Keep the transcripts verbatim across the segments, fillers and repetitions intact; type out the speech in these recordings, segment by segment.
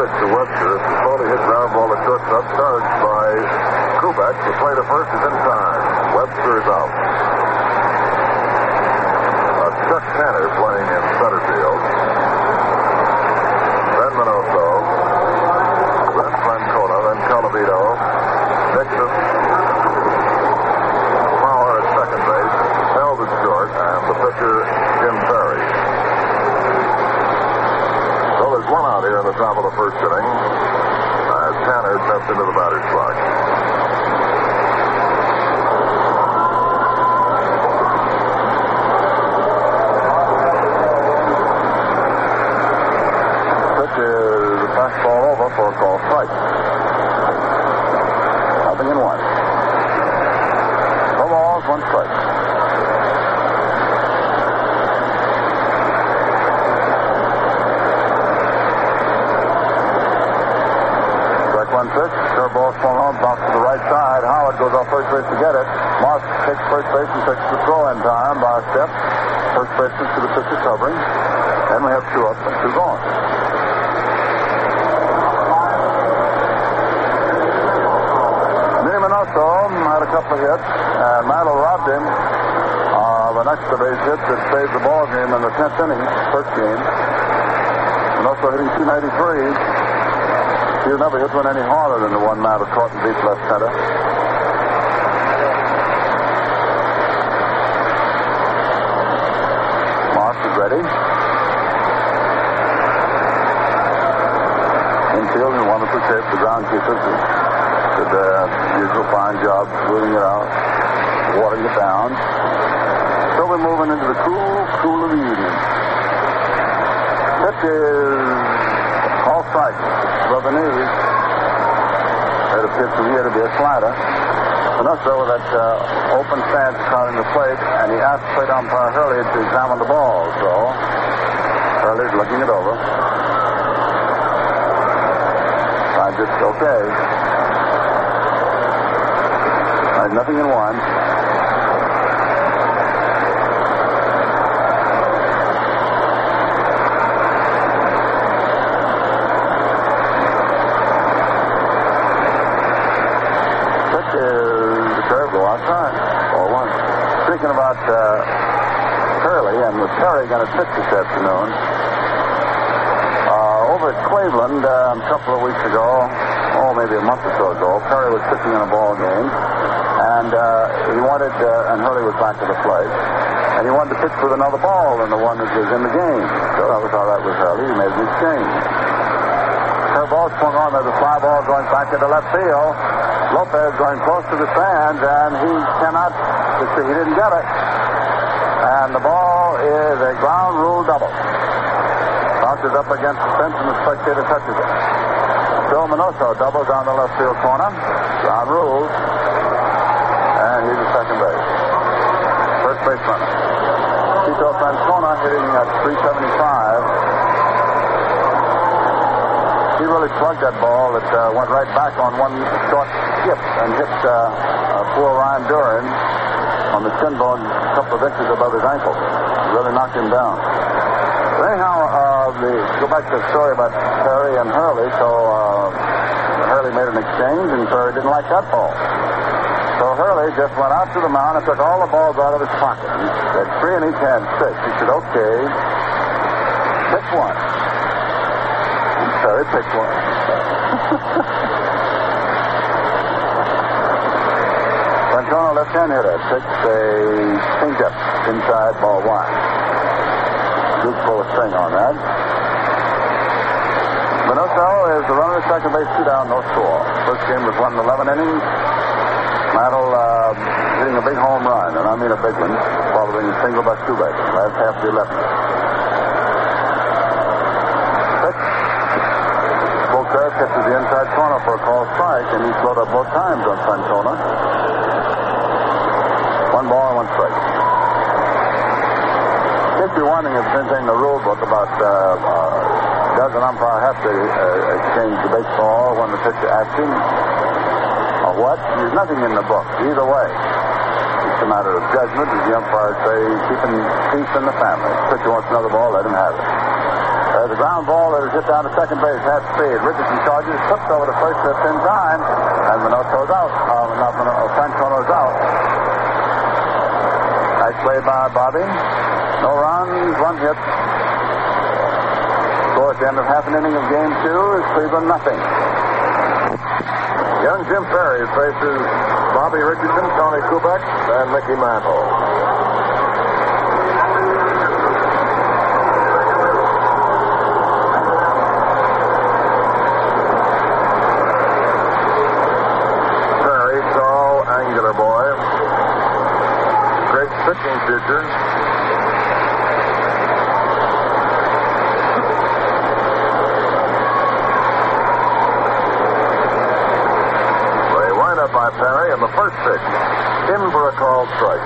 pitch to Webster. It's a slowly hit ground ball to shortstop, charged by Kubek. The play to first is in time. Webster is out. Uh, Chuck Tanner playing in center field. Then Minoso. Then Francona. Then Colavito. Nixon. Power at second base. Held at short. And the pitcher, Jim Perry. So there's one out here in the top of the first inning as Tanner steps into the batter's box. Pitch is a fastball over for a call strike. Nothing in one. No balls, one strike. One pitch, curveball swung on, bounce to the right side. Howard goes off first base to get it. Mark takes first base and takes the throw in time by a step. First baseman to the pitcher covering. Then we have two up and two gone. Minnie Minoso had a couple of hits, and Mantle robbed him of an extra base hit that saved the ball game in the tenth inning, first game. Minoso hitting two ninety-three. He'll never hit one any harder than the one Mantle caught in deep left center. Mark is ready. Infield in wonderful shape. The groundkeepers did their usual fine job smoothing it out, watering it down. So we're moving into the cool, cool of the evening. Pitch is call strike. Above the knees. It appears from here to be a slider. Minoso with that uh, open stance crowding the plate, and he asked plate umpire Hurley to examine the ball. So Hurley's looking it over. I just okay. There's nothing in one. Thinking about uh, Hurley, and with Perry going to pitch this afternoon. Uh, over at Cleveland uh, a couple of weeks ago, oh, maybe a month or so ago, Perry was pitching in a ball game, and uh, he wanted, uh, and Hurley was back to the plate, and he wanted to pitch with another ball than the one that was in the game. So that was how that was Hurley. He made an exchange. Her ball swung on. There's a fly ball going back into left field. Lopez going close to the stands, and he cannot. He didn't get it. And the ball is a ground rule double. Bounces up against the fence, and the spectator touches it. Phil Minoso doubles down the left field corner. Ground rules. And he's at second base. First base runner. Tito Francona hitting at three seventy-five. He really slugged that ball. It uh, went right back on one short skip and hit uh, uh, poor Ryan Duran on the shin bone a couple of inches above his ankle. Really knocked him down. But anyhow, uh, the, go back to the story about Perry and Hurley. So uh, Hurley made an exchange, and Perry didn't like that ball. So Hurley just went out to the mound and took all the balls out of his pocket. He said, three in each hand, six. He said, okay, pick one. And Perry picked one. Francona, left-hand hitter, takes a changeup inside ball one. Good pull a string on that. Minoso is the runner at second base, two down, no score. First game was won in eleven innings. Mantle uh, hitting a big home run, and I mean a big one, following a single by Kubek. Last half of the eleventh. Pitch. Voltaire catches the inside corner for a call strike, and he slowed up both times on Francona. One ball and one strike. If you're wondering if there's anything in the rule book about uh, uh, does an umpire have to uh, exchange the baseball when the pitcher asks him or what, there's nothing in the book. Either way, it's a matter of judgment. As the umpires say, keeping peace in the family. If the pitcher wants another ball, let him have it. Uh, the ground ball that was hit down to second base had speed. Richardson charges, flips over to first just in time, and Minoto's out. Uh, not Minoto, Francono's out. Nice play by Bobby. No runs, one hit. Score at the end of half an inning of game two is Cleveland nothing. Young Jim Perry faces Bobby Richardson, Tony Kubek, and Mickey Mantle. Pitching pitcher. They wind up by Perry, and the first pitch in for a called strike.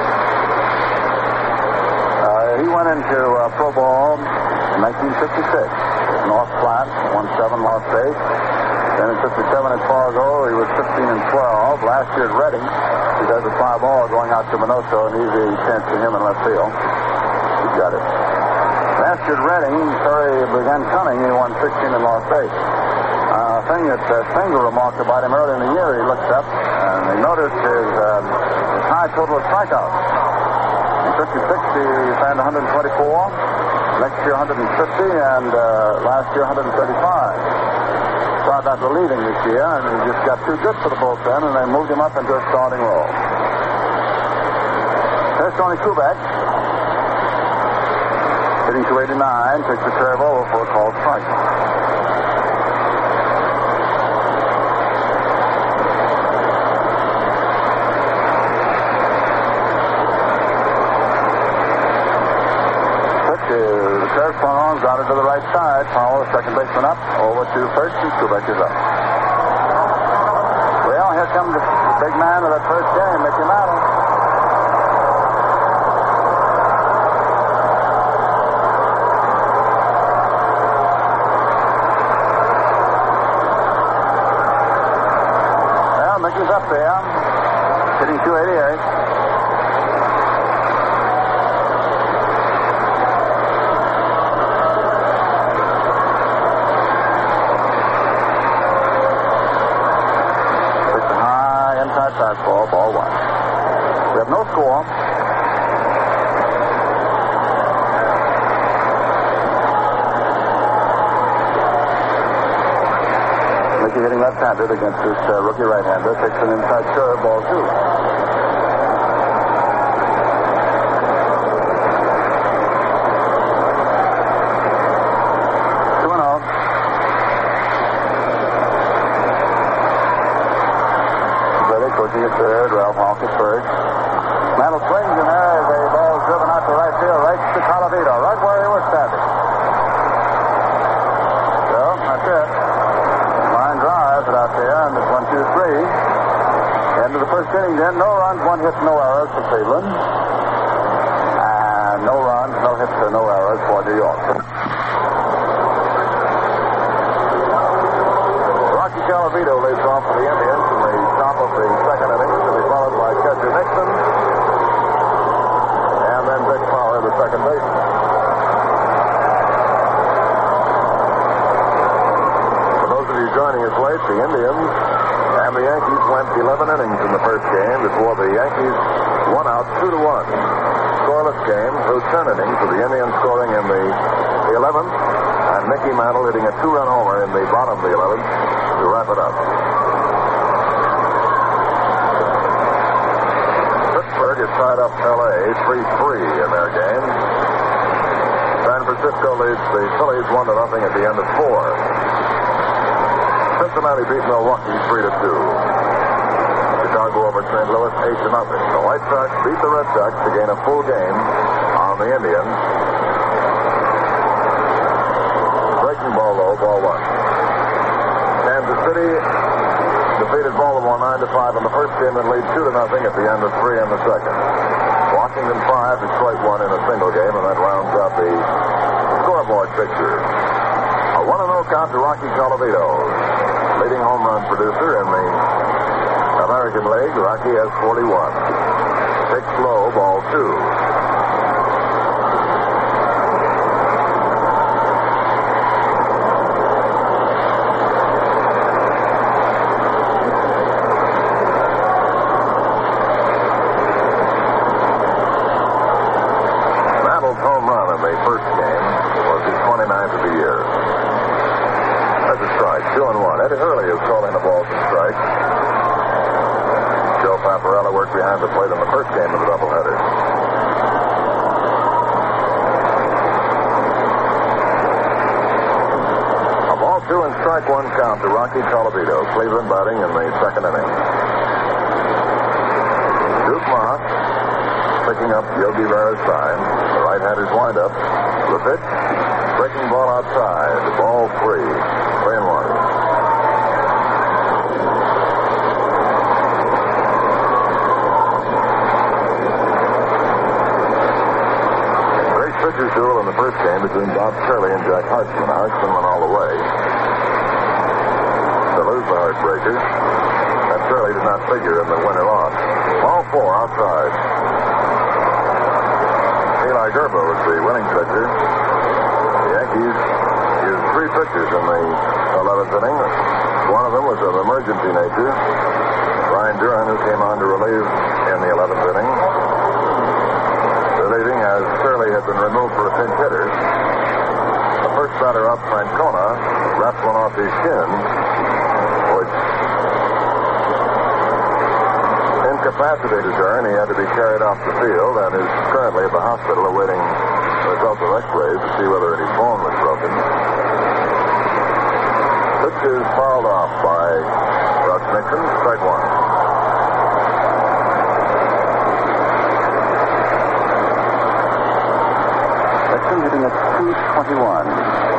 Uh, he went into uh, pro ball in nineteen fifty-six. North Platte, won seven, lost eight. Then in fifty-seven at Fargo, he was fifteen and twelve. Last year at Reading, he does a fly ball going out to Minoto, an easy chance to him in left field. He got it. Last year at Reading, Perry began coming. He won sixteen and lost eight. Uh, thing that uh, Singer remarked about him early in the year, he looked up and he noticed his, uh, his high total of strikeouts. In fifty-six, he found one hundred twenty-four. Next year, one hundred fifty, and uh, last year, one hundred thirty-five. Started out relieving this year, and he just got too good for the bullpen, and they moved him up into a starting role. There's Tony Kubek. Hitting two eighty-nine, takes the curve over for a called strike. The curve swung on, grounded to the right side. Powell, the second baseman, up. Over to first, and Kubek is up. Well, here comes the big man of that first game, Mickey Mantle. Well, Mickey's up there, hitting two eighty-eight. Fastball, ball one. We have no score. Mickey hitting left-handed against this uh, rookie right-hander. Takes an inside curve, ball two. Two and oh. Coaching at third, Ralph Hawk at first. Mantle swings, and there is a ball driven out to right field, right to Colavito, right where he was standing. So, that's it. Line drive it out there, and it's one, two, three. End of the first inning then, no runs, one hit, no errors for Cleveland. And no runs, no hits, or no errors for New York. Rocky Colavito leads off for the Indians in the top of the second inning, to be followed by catcher Nixon, and then Dick Fowler, the second baseman. For those of you joining us late, the Indians and the Yankees went eleven innings in the first game before the Yankees won out two to one. Scoreless game through ten innings, with the Indians scoring in the eleventh, and Mickey Mantle hitting a two-run homer in the bottom of the eleventh to wrap it up. Pittsburgh has tied up L A three three in their game. San Francisco leads the Phillies one to nothing at the end of four. Cincinnati beat Milwaukee three to two. Chicago over Saint Louis eight to nothing. The White Sox beat the Red Sox to gain a full game on the Indians. Breaking ball low, ball one. Kansas City defeated Baltimore nine to five in the first game and leads two to nothing at the end of three in the second. Washington five, Detroit one in a single game, and that rounds out the scoreboard picture. A one and oh count to Rocky Colavito, leading home run producer in the American League. Rocky has forty-one. Six low, ball two. outside. Hurley is calling the balls and strikes. Joe Paparella worked behind the plate in the first game of the doubleheader. A ball two and strike one count to Rocky Colavito. Cleveland batting in the second inning. Duke Moss picking up Yogi Berra's sign. The right-hander's windup. The pitch. Breaking ball outside. Ball three. Three and one. Great pitcher's duel in the first game between Bob Curley and Jack Hartzman. Hartzman went all the way to lose the heartbreaker. And Curley did not figure in the winner loss. Ball four outside. Eli Gerba was the winning pitcher. The Yankees used three pitchers in the eleventh inning. One of them was of emergency nature. Brian Duran, who came on to relieve in the eleventh inning. Relieving as Curley had been removed for a pinch hitter. The first batter up, Francona, wrapped one off his shin, which incapacitated Duran. He had to be carried off the field and is currently at the hospital awaiting the results of x-rays to see whether any bone was broken. Pitch is fouled off by Russ Nixon. Strike one. Nixon hitting at two twenty-one.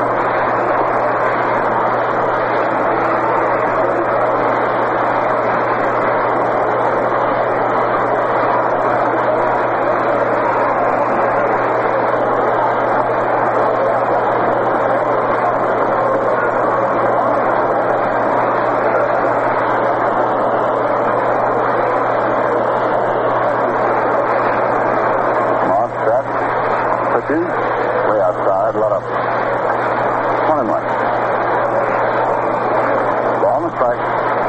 Way outside, let up. One and one. Ball and strike.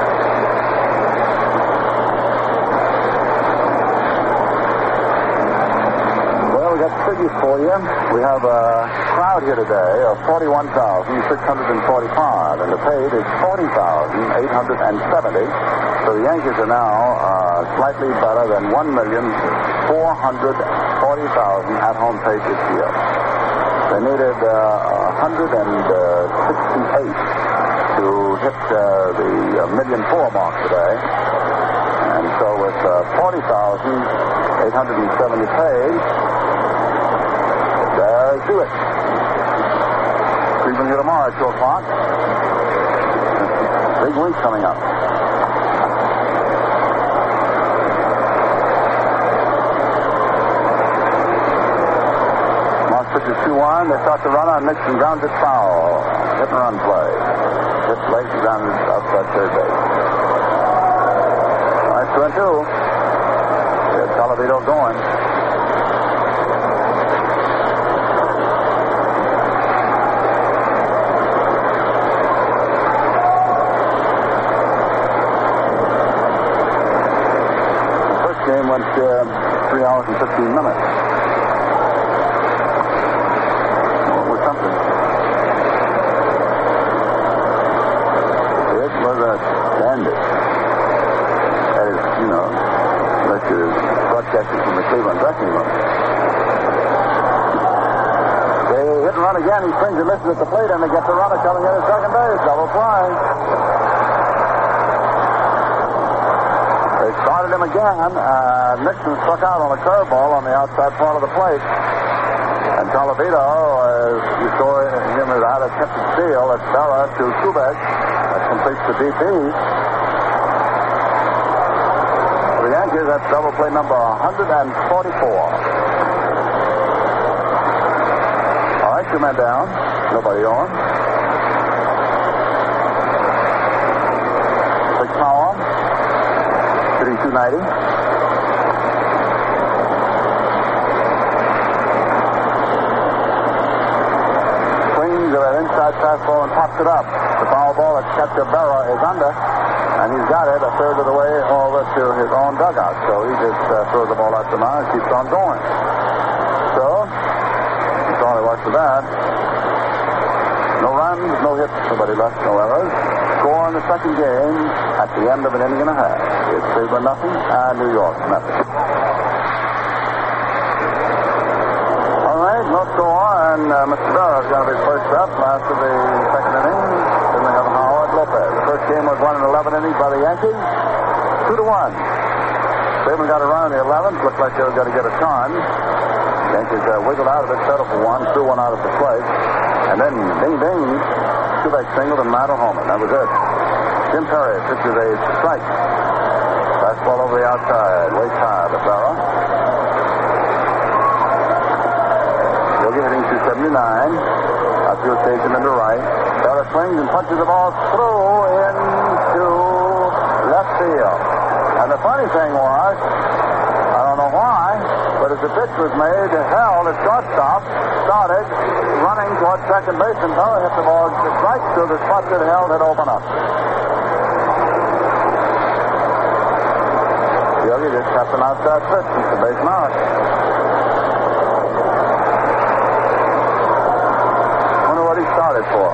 Well, we got figures for you. We have a crowd here today of forty-one thousand six hundred forty-five, and the paid is forty thousand eight hundred seventy. So the Yankees are now uh, slightly better than one million four hundred forty thousand at-home paid this year. They needed uh, one hundred sixty-eight to hit uh, the uh, million four mark today. And so with uh, forty thousand eight hundred seventy paid, there's do it. Cleveland here tomorrow at two o'clock. Big week coming up. Pitches two one. They start the runner, and Nixon grounds it foul. Hit and run play. Hit late and grounded outside third base. All right, two and two. Here's Colavito going. The first game went uh, three hours and fifteen minutes. Broadcasting from the Cleveland dressing room. They hit and run again. He swings and misses at the plate, and they get the runner coming in at second base. Double play. They started him again. Uh, Nixon struck out on a curveball on the outside part of the plate. And Colavito, as you saw him as out of attempted steal, that's Berra to Kubek. That completes the D P. Yankees, that's double play number one forty-four. All right, two men down. Nobody on. Big power. Hitting two ninety. Swings of an inside fastball and pops it up. The foul ball that catcher Berra is under. And he's got it a third of the way over to his own dugout. So he just uh, throws the ball out the mound and keeps on going. So, that's all there was to that. No runs, no hits, nobody left, no errors. score in the second game at the end of an inning and a half. It's Cleveland nothing and New York nothing. All right, no score, and uh, Mister Berra is going to be first up after the second inning. Then we have Howard Lopez. The first game was won in eleven innings by the Yankees, two to one. Cleveland got a run in the eleventh. Looked like they were going to get a ton. The Yankees uh, wiggled out of it, settled for one, threw one out at the plate, and then ding ding, Kubek singled and Mantle homer. That was it. Jim Perry pitches a strike. Fastball over the outside, way high to Berra. Yogi hitting two seventy-nine. Outfield stage him into right. Berra swings and punches the ball through into left field. And the funny thing was, I don't know why, but as the pitch was made, held at shortstop, started running towards second base, and Berra hit the ball right to the spot that held had opened up. Yogi just kept an outside pitch since the base mark. Wonder what he started for.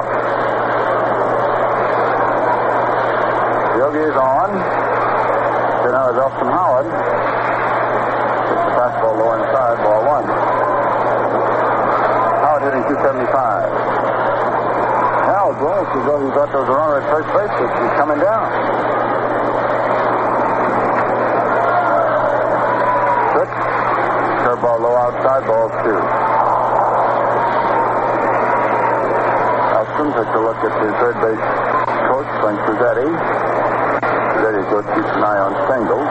Yogi is on. Then now is Austin Howard. It's the fastball low inside, ball one. Howard hitting two seventy-five. Howard, well, as though he thought there was a runner at first base, but he's coming down. Six. Curveball low outside, ball two. Elston takes a look at the third base coach, Frank Frusetti. Frusetti, of course, keeps an eye on Stengel.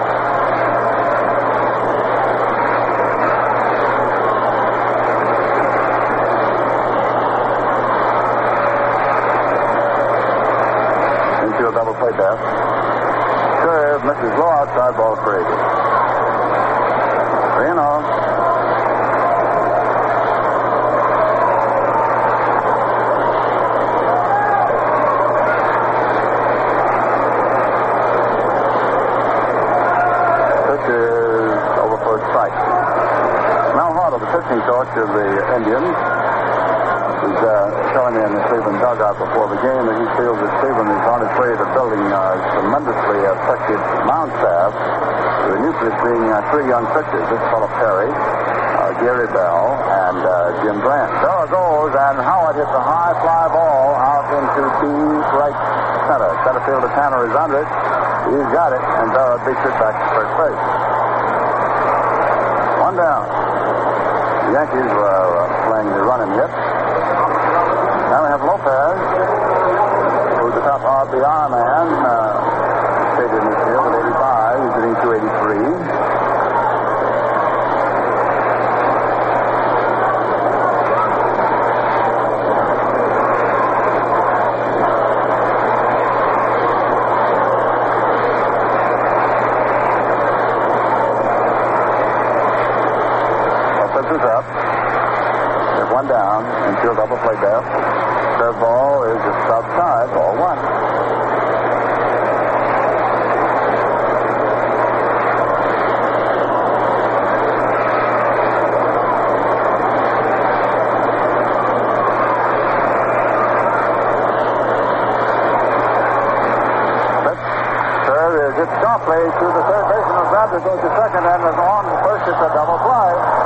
Into a double play death. Curve misses low outside, ball three. Three and all. The pitching coach of the Indians was uh, telling me in the Cleveland dugout before the game that he feels that Cleveland is on its way to building a uh, tremendously effective mound staff, the nucleus being uh, three young pitchers, this fellow Perry, uh, Gary Bell, and uh, Jim Grant. There goes, and Howard hits a high fly ball out into deep right center. Center fielder Tanner is under it. He's got it, and Berra beats it back to first base. One down. The Yankees were uh, playing the run and hit. Now we have Lopez, who's the top R B I man. Uh, stayed in this field at eighty-five. He's hitting two eighty-three. Down, infield double play death. Curve ball is just outside, ball one. Curve is hit softly to the third baseman of Bradley, goes to second, and is on the first. It's a double play.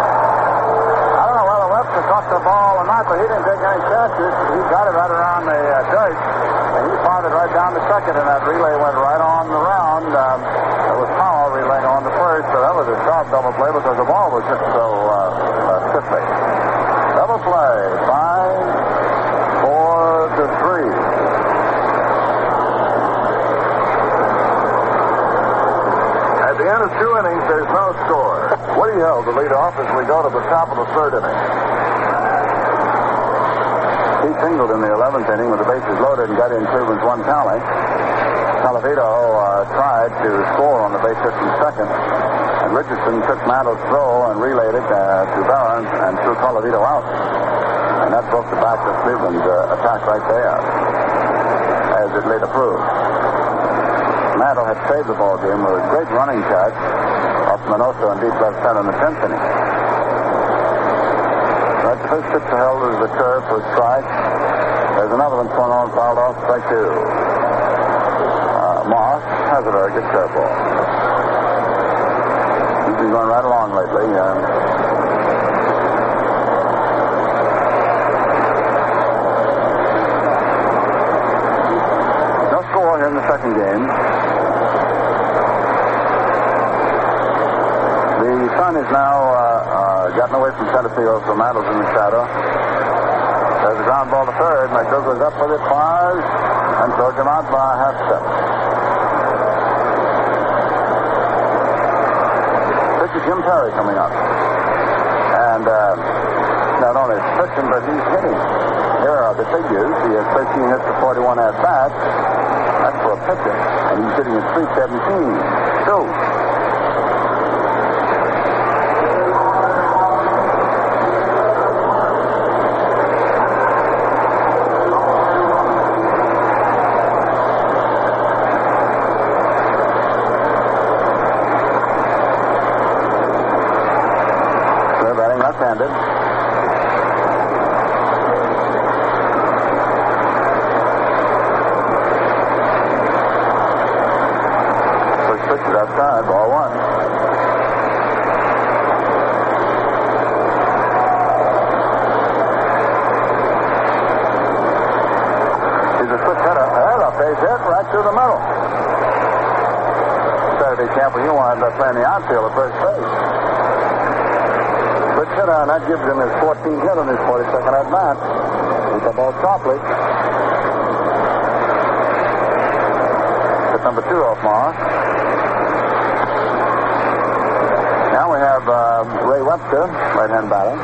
Caught the ball or not, but he didn't take any chances. He got it right around the uh, dirt, and he pounded right down to second, and that relay went right on the round. Um, it was Powell relaying on the first, so that was a sharp double play because the ball was hit so uh, uh, stiffly. Double play, five, four to three. At the end of two innings, there's no score. Woody Hill to lead off as we go to the top of the third inning. He singled in the eleventh inning with the bases loaded and got in Cleveland's one tally. Talavito uh, tried to score on the base hit from second, and Richardson took Mantle's throw and relayed it uh, to Berra and threw Talavito out. And that broke the back of Cleveland's uh, attack right there, as it later proved. Mantle had saved the ball game with a great running catch off Minoso and deep left center in the tenth inning. Right, the first pitch held as the curve for a strike. There's another one thrown on, fouled off, strike two. Moss has a very good curveball. He's been going right along lately. Um, no score here in the second game. The sun is now uh, uh, gotten away from center field, so Mantle's in the shadow. There's a ground ball to third. McDougall goes up with it, fires, and throws him out by a half step. This is Jim Perry coming up. And uh, not only is pitching, but he's hitting. Here are the figures. He has thirteen hits for forty-one at bat. That's for a pitcher. And he's hitting at three seventeen. Two. Left-handed. First pitch is outside, ball one. He's a switch hitter. There's a base hit right through the middle. Saturday camp when you wind up playing the outfield at first base. Good hitter, and that gives him his fourteenth hit on his forty-second at bat. He's the ball softly. Hit number two off Moss. Now we have uh, Ray Webster, right-hand batter.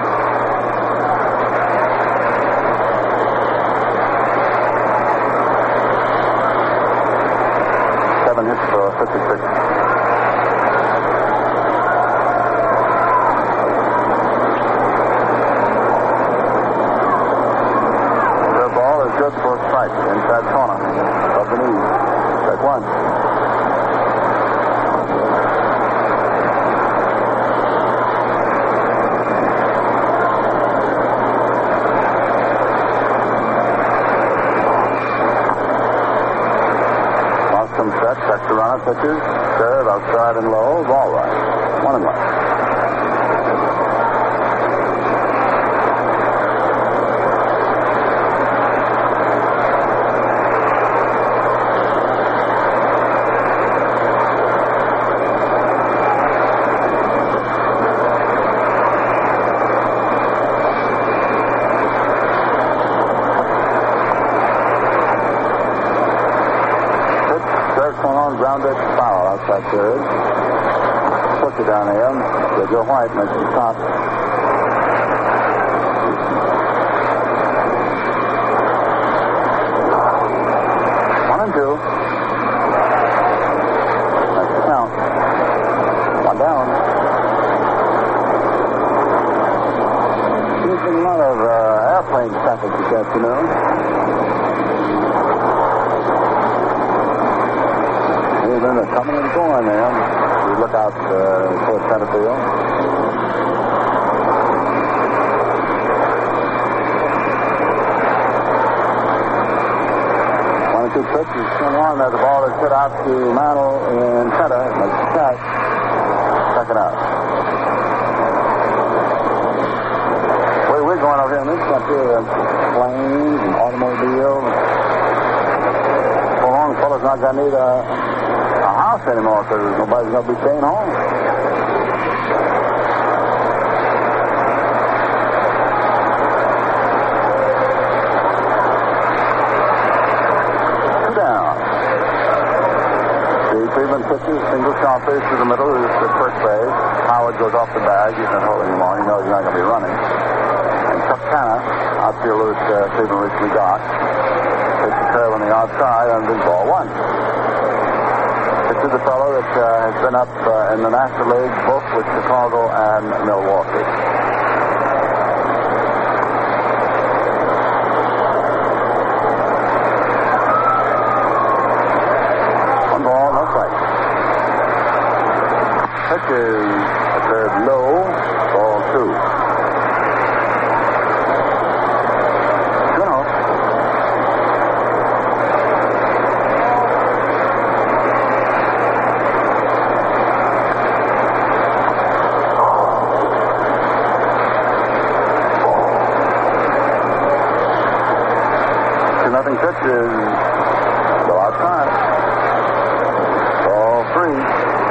Seven hits for fifty-six. Good for a strike inside corner of the knees. Strike one. Lost some set. Checks the runner. Pitches. Serve outside and low. Ball right. One and one. Grounded foul outside third. Push it down here. So Joe White makes the stop. One and two. That's the count. One down. There's been a lot of uh, airplane traffic this afternoon. They're coming and going there. We look out uh, towards center field. One or two pitches come on there. The ball is hit out to Mantle in center. Makes the catch. Second out. Where we're going over here in this country, uh, planes and automobiles. So long, fellas not going to need a house anymore because nobody's going to be staying home. Two down. The Cleveland pitches, single sharp base to the middle is the first base. Howard goes off the bag. He doesn't hold anymore. He knows he's not going to be running. And Chuck Tanner, outfielder that uh, Cleveland recently got, takes the curve on the outside and big ball one. This is the fellow that uh, has been up uh, in the National League both with Chicago and Milwaukee. One ball, no strike. Pitch is a third low, ball two. Go outside. Ball three.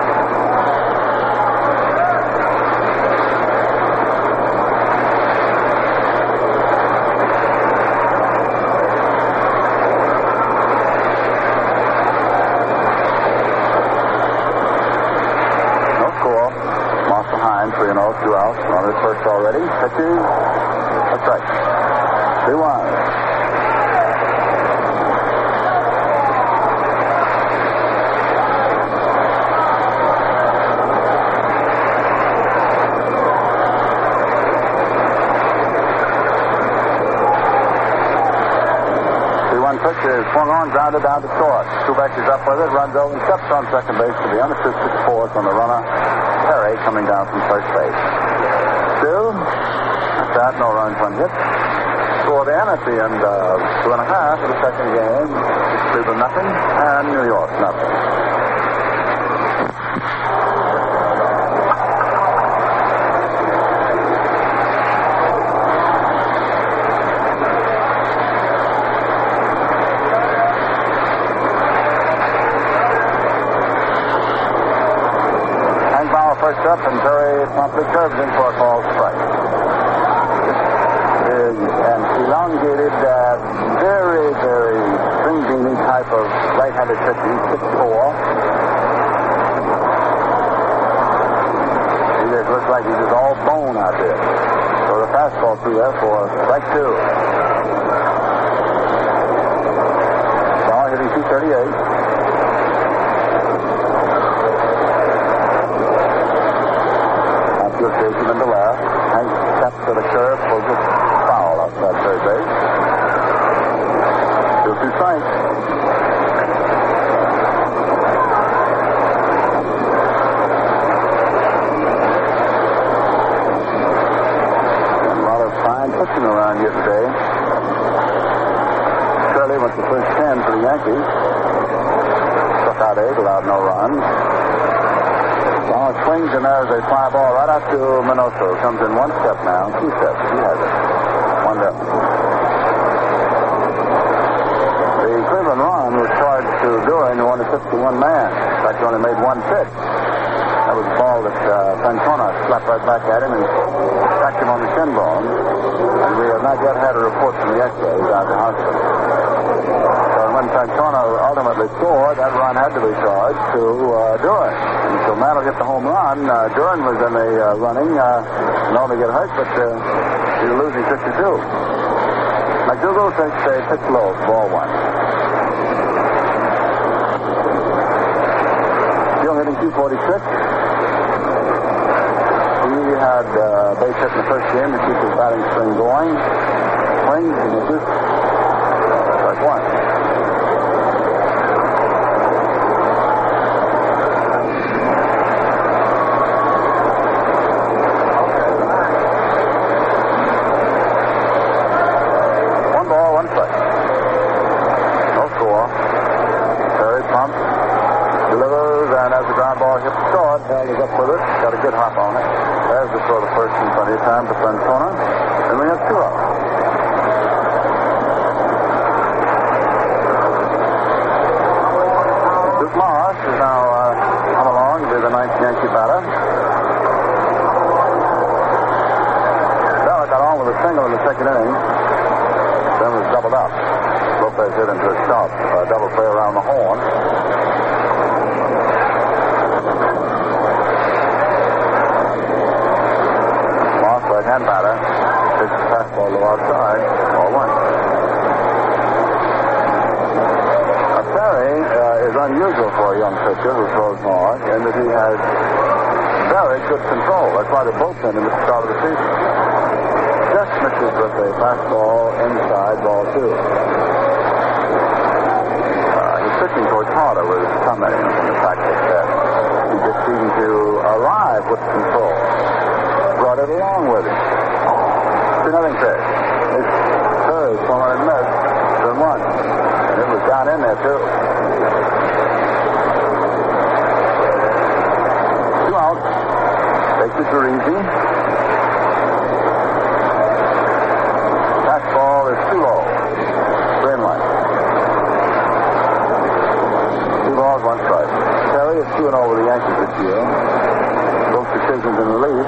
three and oh, two outs. Runner first already. Pitches. That's right. two one. two one pitch is swung on, grounded down to short. Kubek is up with it, runs over and steps on second base to the unassisted fourth on the runner. Perry coming down from first base. Still, at that, no runs, one hit. Scored in at the end of two and a half of the second game. Cleveland nothing, and New York nothing. First up, and Perry promptly curves in for a called strike. This is an elongated, uh, very, very string-beanie type of right-handed pitching, six four. It looks like he's just all bone out there. So the fastball through there for strike two. Ball hitting two thirty-eight. Station in the left. Hank steps to the curve, pulls it foul outside third base. Two two strikes. A lot of fine pitching around here today. Shirley went the first ten for the Yankees. Struck out eight, allowed no runs. Well, swings and there's a fly ball right out to Minoso. Comes in one step now. Two steps. He has it. One step. The Cleveland run was charged to Duran, who wanted fifty-one man. In fact, he only made one pitch. That was a ball that uh, Francona slapped right back at him and cracked him on the shin bone. And we have not yet had a report from the X-rays out of the hospital. So when Francona ultimately scored, that run had to be charged to uh, Duran. And so Mantle hit the home run. Uh, Duran was in the uh, running, uh, not only get hurt, but uh, he was losing fifty-two. McDougal takes a pitch low, ball one. Still hitting two forty-six. He had uh, base hit in the first game to keep his batting string going. Swings and misses. Strike one. Held is up with it. Got a good hop on it. There's the throw to first in plenty of time to Francona. And we have two out. Duke Morris is now uh, come along to be the ninth Yankee batter. Bella got on with a single in the second inning. Then was doubled up. Lopez hit into a stop. A double play around the horn. Right-hand batter. Pitch fastball to outside. Ball one. Now, Perry uh, is unusual for a young pitcher who throws hard in that he has very good control. That's why they both sent him at the start of the season. Just misses with a fastball inside, ball two. Uh, he's pitching towards harder with his thumb in the practice set. He just seemed to arrive with control. Brought it along with him. Two nothing pitch. It's third, swung on and missed. Then one. And it was down in there, too. Two outs. Bases are easy. Fastball is too low. Three and one. two and oh with the Yankees this year. Both decisions in relief.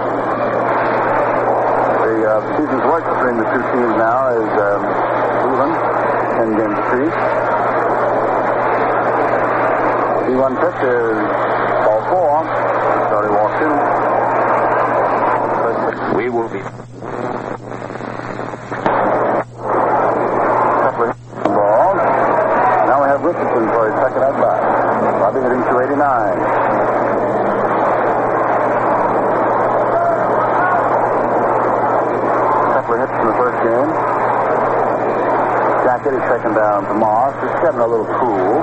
The uh, season's work between the two teams now is um, even, ten games apiece. The one pitch is ball four. Charlie walks in. We will be. Couple of balls. Now we have Richardson for his second at bat. Bobby hitting two eighty-nine. Couple of hits in the first game. Jacket is second down to Moss. It's getting a little cool.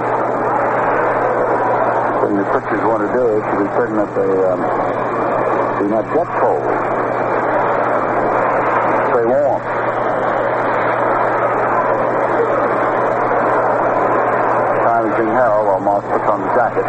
When the pitchers want to do it, to be certain that they um, do not get cold. Stay warm. Time is being held while Moss puts on the jacket.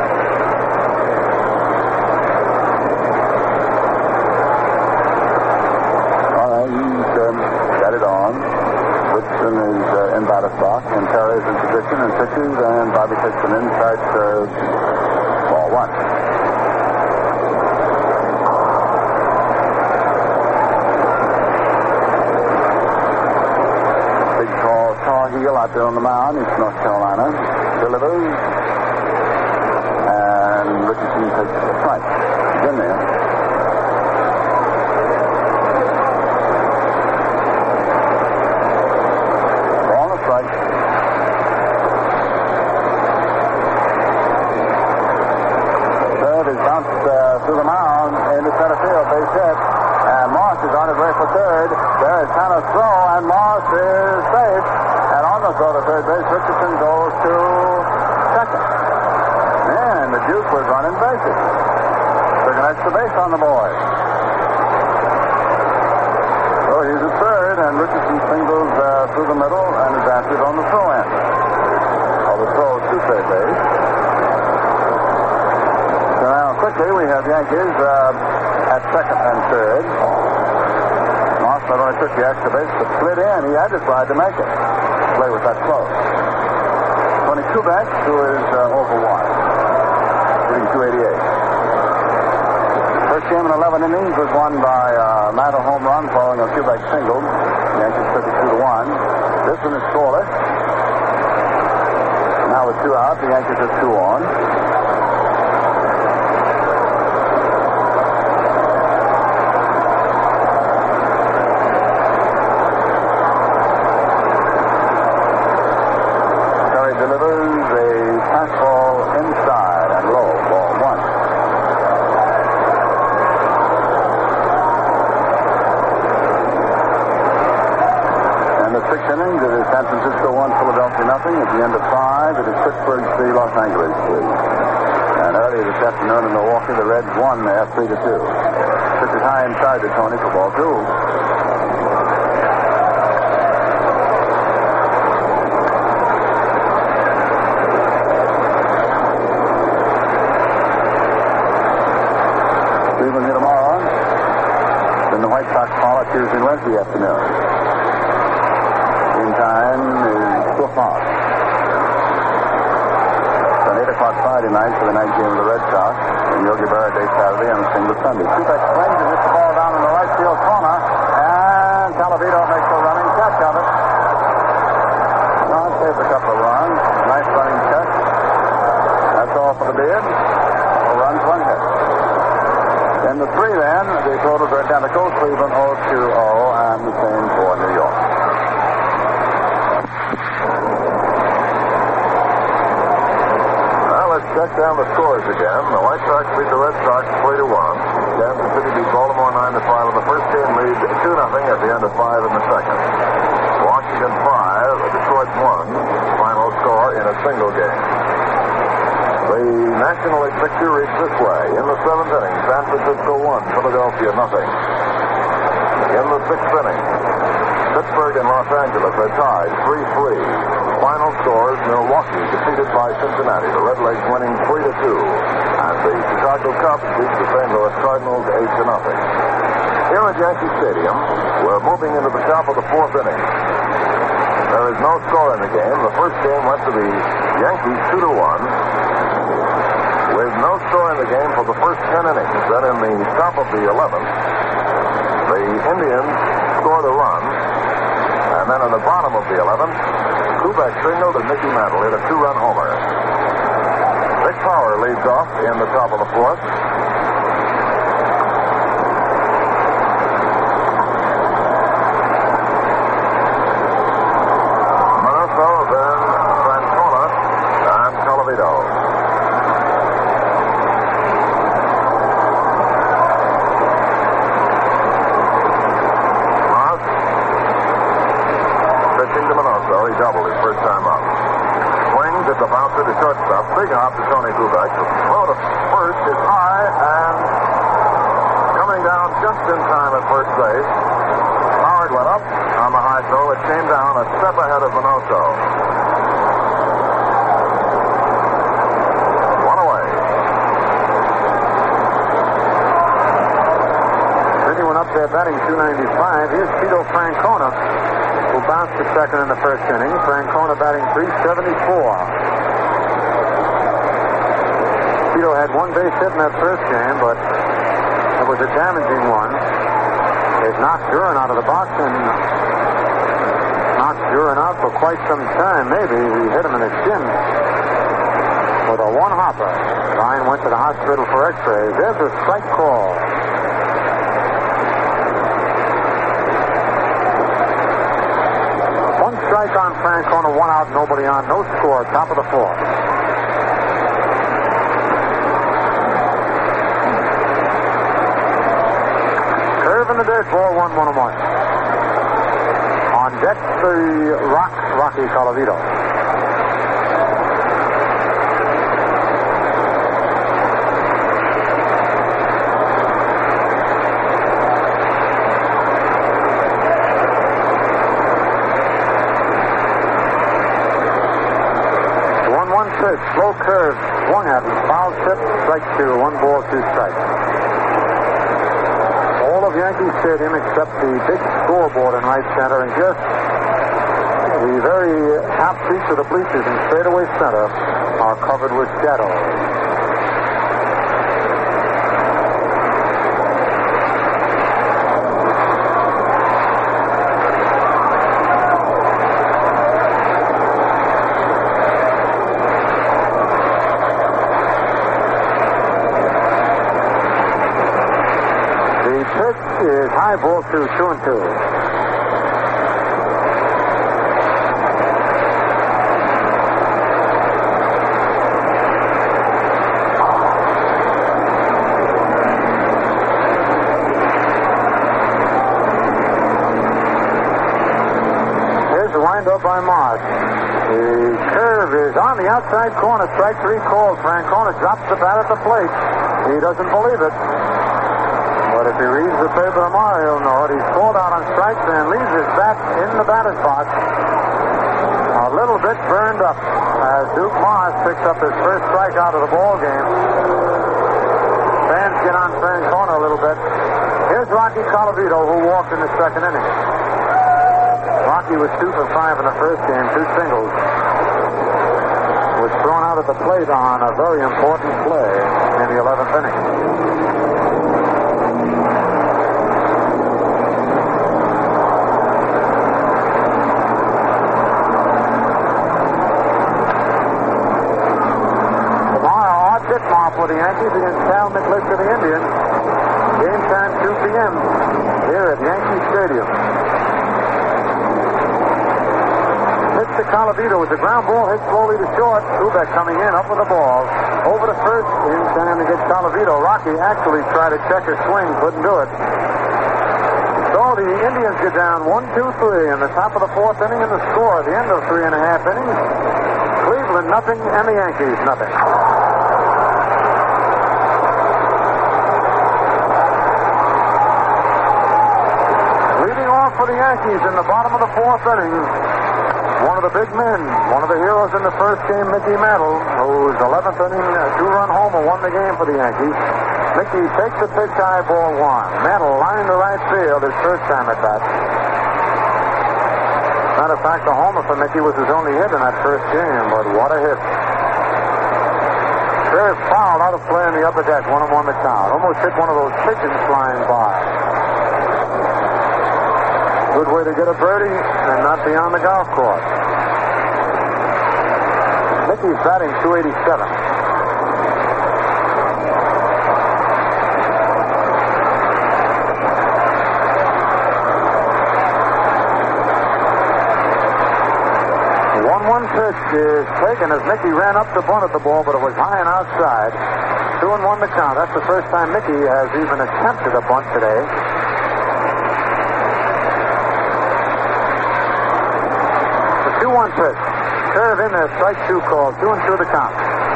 All right, he's um, got it on. Woodson is uh, in batter's box, and Terry is in position and pitches, and Bobby takes an inside serve. Ball one. Big, tall, tall heel out there on the mound. It's North Carolina. Delivers. And Richardson takes a strike. He's in there. Ball and a strike. Is bounced uh, through the mound into center field, base hit, and Moss is on his way for third. There is Tanner's throw, and Moss is safe. And on the throw to third base, Richardson goes to second. Man, the Duke was running bases. Took an extra base on the boy. So he's at third, and Richardson singles uh, through the middle and is answered on the throw end. Well, the throw to third base. Quickly, we have Yankees uh, at second and third. Moss not only took the extra base, but slid in. He had to try to make it. Play was that close. twenty-two back, who is uh, over one. Hitting two eighty-eight. First game in eleven innings was won by uh, Mantle home run following a Kubek single. The Yankees took it two to one. This one is scoreless. Now with two out, the Yankees are two on. San Francisco one, Philadelphia nothing. At the end of five, it is Pittsburgh three, Los Angeles three. And earlier this afternoon in Milwaukee, the Reds won there three to two. Pitch is high inside to Tony for ball two. Cleveland here tomorrow. Then the White Sox call at Tuesday and Wednesday afternoon. Time is two o'clock. It's an eight o'clock Friday night for the night game of the Red Sox. And Yogi Berra Day Saturday and single Sunday. Kubek swings and hits the ball down in the right field corner. And Talavito makes a running catch of it. Well, it saves a couple of runs. Nice running catch. That's all for the Beard. No runs, one hit. In the three then, the totals are identical. Cleveland oh two oh and the same for New York. Check down the scores again. The White Sox beat the Red Sox three to one. Kansas City beat Baltimore nine to five in the first game, lead two nothing at the end of five in the second. Washington five, Detroit one. Final score in a single game. The National League picture reads this way. In the seventh inning, San Francisco one, Philadelphia nothing. In the sixth inning, Pittsburgh and Los Angeles are tied three three. Final scores, Milwaukee defeated by Cincinnati. The Redlegs winning three to two. And the Chicago Cubs beat the Saint Louis Cardinals eight to nothing. Here at Yankee Stadium, we're moving into the top of the fourth inning. There is no score in the game. The first game went to the Yankees two to one. With no score in of the first ten innings. Then in the top of the eleventh, the Indians scored a run. And then in the bottom of the eleventh, Kubek signaled and Mickey Mantle hit a two-run homer. Vic Power leads off in the top of the fourth. To shortstop, big hop to Tony Kubek. Throw to first is high and coming down just in time at first base. Howard went up on the high throw. It came down a step ahead of Minoso. One away. Then he went up there batting two ninety-five. Here's Tito Francona, who bounced to second in the first inning. Francona batting three seventy-four. Tito had one base hit in that first game, but it was a damaging one. It knocked Duran out of the box and knocked Duran out for quite some time. Maybe he hit him in the chin with a one-hopper. Ryan went to the hospital for x-rays. There's a strike call. One strike on Francona, one out, nobody on, no score, top of the fourth. In the dirt, ball one, one and one. On deck, the Rock, Rocky Colavito. one one pitch, slow curve, swung at him, foul tip, strike two, one ball, two strikes. Yankee Stadium except the big scoreboard in right center and just the very half piece of the bleachers in straightaway center are covered with shadows. Is high ball two, two and two. Here's the windup by Moss. The curve is on the outside corner. Strike three called. Francona drops the bat at the plate. He doesn't believe it. But if he reads the paper tomorrow, he'll know it. He's called out on strikes and leaves his bat in the batter's box. A little bit burned up as Duke Moss picks up his first strikeout of the ball game. Fans get on Francona a little bit. Here's Rocky Colavito, who walked in the second inning. Rocky was two for five in the first game, two singles. Was thrown out at the plate on a very important play in the eleventh inning. For the Yankees against Cal McLish of the Indians. Game time two p.m. here at Yankee Stadium. Pitch to Colavito with the ground ball hit slowly to short. Kubek coming in, up with the ball. Over to first in time to get Colavito. Rocky actually tried to check her swing, couldn't do it. So the Indians get down one, two, three in the top of the fourth inning, and the score at the end of three and a half innings. Cleveland nothing and the Yankees nothing. For the Yankees in the bottom of the fourth inning, one of the big men, one of the heroes in the first game, Mickey Mantle, whose eleventh inning two-run homer won the game for the Yankees. Mickey takes the pitch, high ball one. Mantle lined to right field his first time at bat. Matter of fact, the homer for Mickey was his only hit in that first game, but what a hit. They're fouled out of play in the upper deck. One and one to count. Almost hit one of those pigeons flying by. Good way to get a birdie and not be on the golf course. Mickey's batting two eighty-seven. one one pitch is taken as Mickey ran up to bunt at the ball, but it was high and outside. Two and one to count. That's the first time Mickey has even attempted a bunt today. The two one pitch. Curve in there, strike two call. Two and two to count.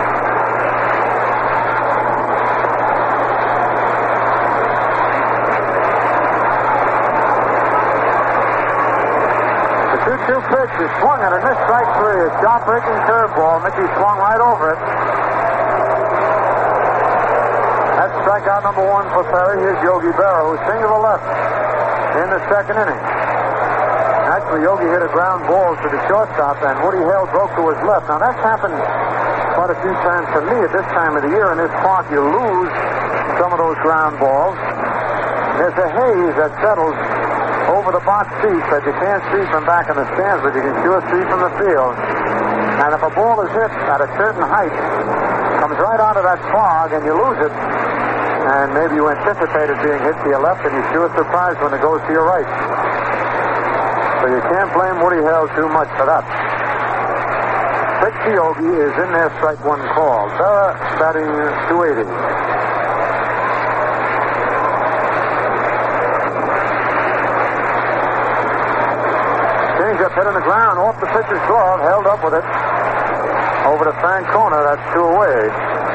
two two pitch is swung at a missed strike three. A shot-breaking curveball. Mickey swung right over it. That's strikeout number one for Perry. Here's Yogi Berra, who's single to left in the second inning. Actually, Yogi hit a ground ball to the shortstop, and Woody Hale broke to his left. Now, that's happened quite a few times for me at this time of the year in this park. You lose some of those ground balls. There's a haze that settles over the box seats that you can't see from back in the stands, but you can sure see from the field. And if a ball is hit at a certain height, comes right out of that fog, and you lose it, and maybe you anticipated being hit to your left, and you're sure surprised when it goes to your right. So you can't blame Woody Hale too much for that. Pitch to Yogi is in there, strike one call. Berra batting two eighty. Changeup hit on the ground, off the pitcher's glove, held up with it. Over to Francona, that's two away.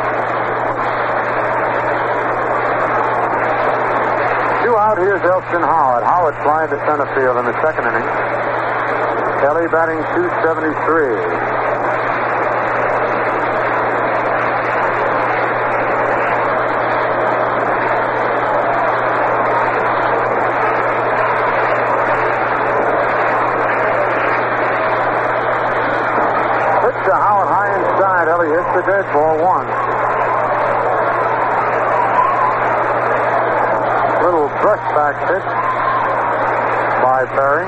Two out, here's Elston Howard. Howard flying to center field in the second inning. Kelly batting two seventy-three. To Howard high inside. Ellie hits the dead ball one. Little brushback pitch by Perry.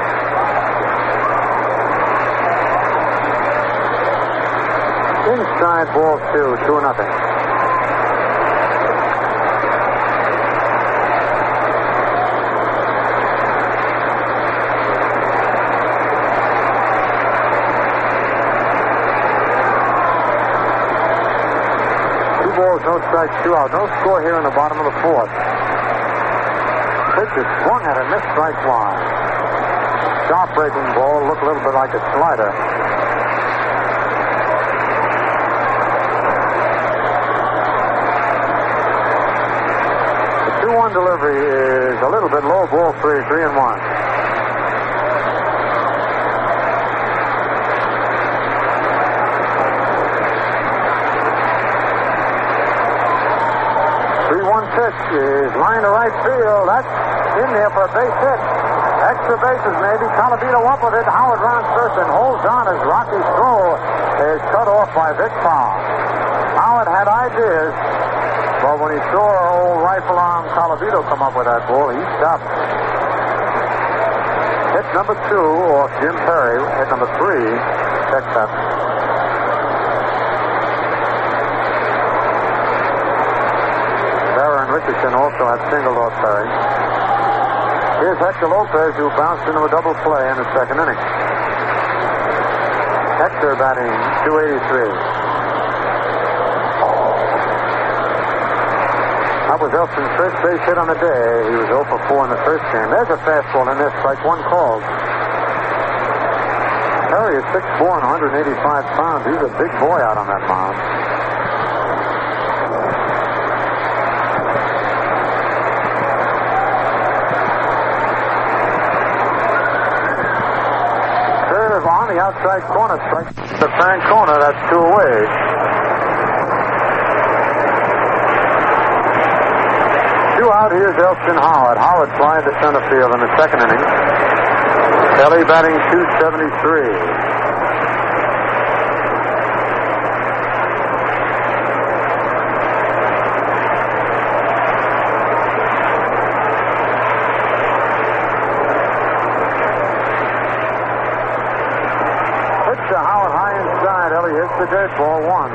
Inside ball two, two nothing. No strikes, two out. No score here in the bottom of the fourth. Pitch is swung at a missed strike line. Sharp breaking ball, looked a little bit like a slider. The two one delivery is a little bit low, ball three, three and one. Pitch is line to right field. That's in there for a base hit. Extra bases maybe. Colavito up with it. Howard rounds first and holds on as Rocky's throw is cut off by Vic Powell. Howard had ideas, but when he saw old rifle arm Colavito come up with that ball, he stopped. Hit number two off Jim Perry. Hit number three. Check that. Richardson also had singled off Perry. Here's Hector Lopez, who bounced into a double play in the second inning. Hector batting two eighty-three. That was Elston's first base hit on the day. He was oh for four in the first game. There's a fastball in there, strike one called. Perry is six four and one hundred eighty-five pounds. He's a big boy out on that mound. On the outside corner, strike to Francona. That's two away. Two out. Here's Elston Howard. Howard flying to center field in the second inning. Kelly batting two seventy-three. hits the dirt, ball one.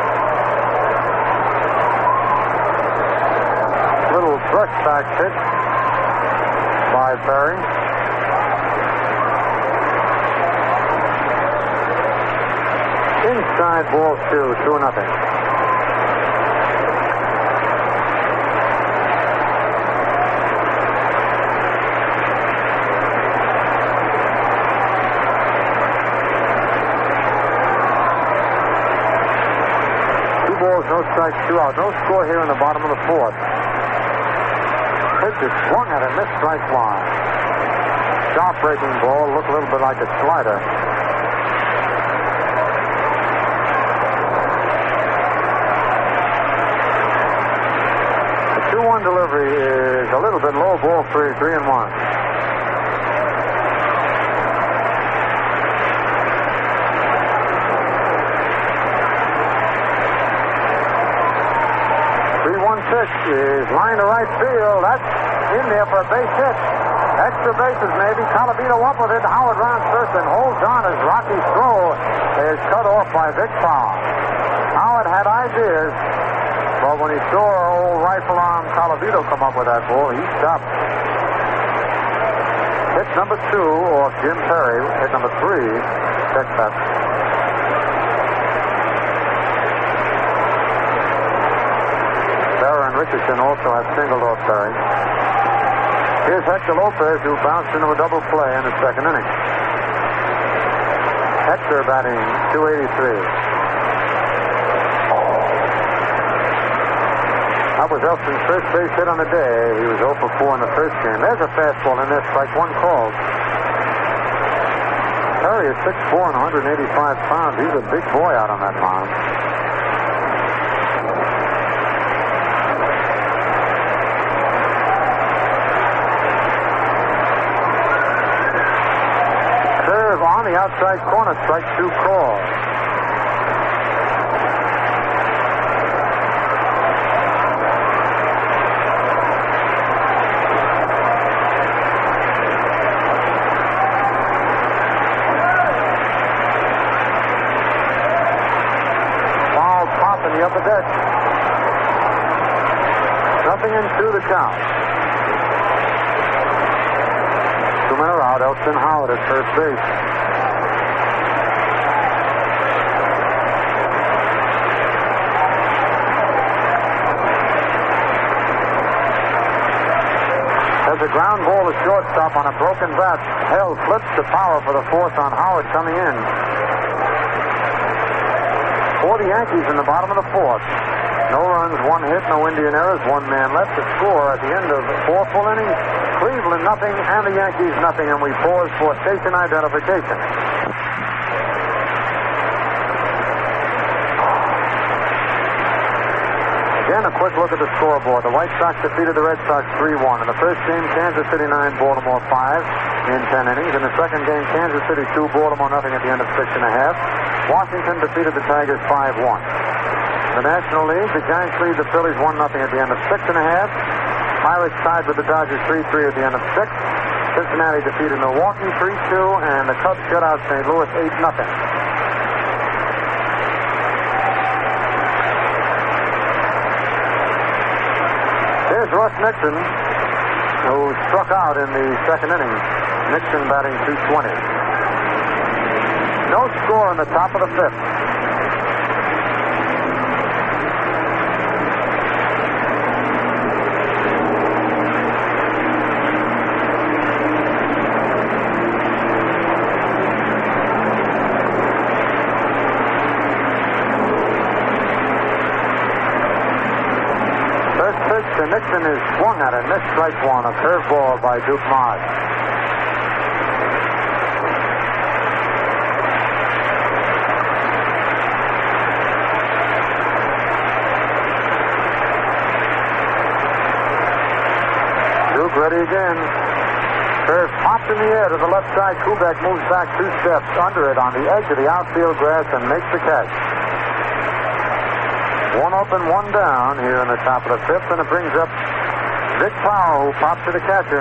Little brushback pitch by Perry. Inside ball two, two nothing. Two balls, no strikes, two out. No score here in the bottom of the fourth. Pitch is swung at a missed strike line. Sharp breaking ball, looked a little bit like a slider. two one delivery is a little bit low, ball three, three and one. three one pitch is line to right field. That's in there for a base hit. Extra bases maybe. Colavito up with it. Howard rounds first and holds on as Rocky's throw is cut off by Vic Powell. Howard had ideas. But when he saw old rifle arm Colavito come up with that ball, he stopped. Hit number two off Jim Perry. Hit number three, check that. Berra and Richardson also have singled off Perry. Here's Hector Lopez, who bounced into a double play in the second inning. Hector batting two eighty-three. That was Elston's first base hit on the day. He was oh for four in the first game. There's a fastball in there, strike one called. Perry is six foot four and one hundred eighty-five pounds. He's a big boy out on that mound. Curve on the outside corner, strike two called. Up the deck. Nothing into the count. Two men are out. Elston Howard at first base. There's a ground ball to shortstop on a broken bat. Hale flips to Power for the fourth on Howard coming in. For the Yankees in the bottom of the fourth. No runs, one hit, no Indian errors, one man left to score at the end of four full innings. Cleveland nothing and the Yankees nothing, and we pause for station identification. Again, a quick look at the scoreboard. The White Sox defeated the Red Sox three one. In the first game, Kansas City nine, Baltimore five in ten innings. In the second game, Kansas City two, Baltimore nothing at the end of six and a half. Washington defeated the Tigers five one. The National League, the Giants lead the Phillies one nothing at the end of six and a half. Pirates tied with the Dodgers three three at the end of six. Cincinnati defeated Milwaukee three two, and the Cubs shut out Saint Louis eight nothing. There's Russ Nixon, who struck out in the second inning. Nixon batting two twenty. No score in the top of the fifth. First pitch to Nixon is swung at it. Missed strike one. A curveball by Duke Marsh. Ready again. Curve popped in the air to the left side. Kubek moves back two steps under it on the edge of the outfield grass and makes the catch. One up and one down here in the top of the fifth, and it brings up Vic Powell, who pops to the catcher.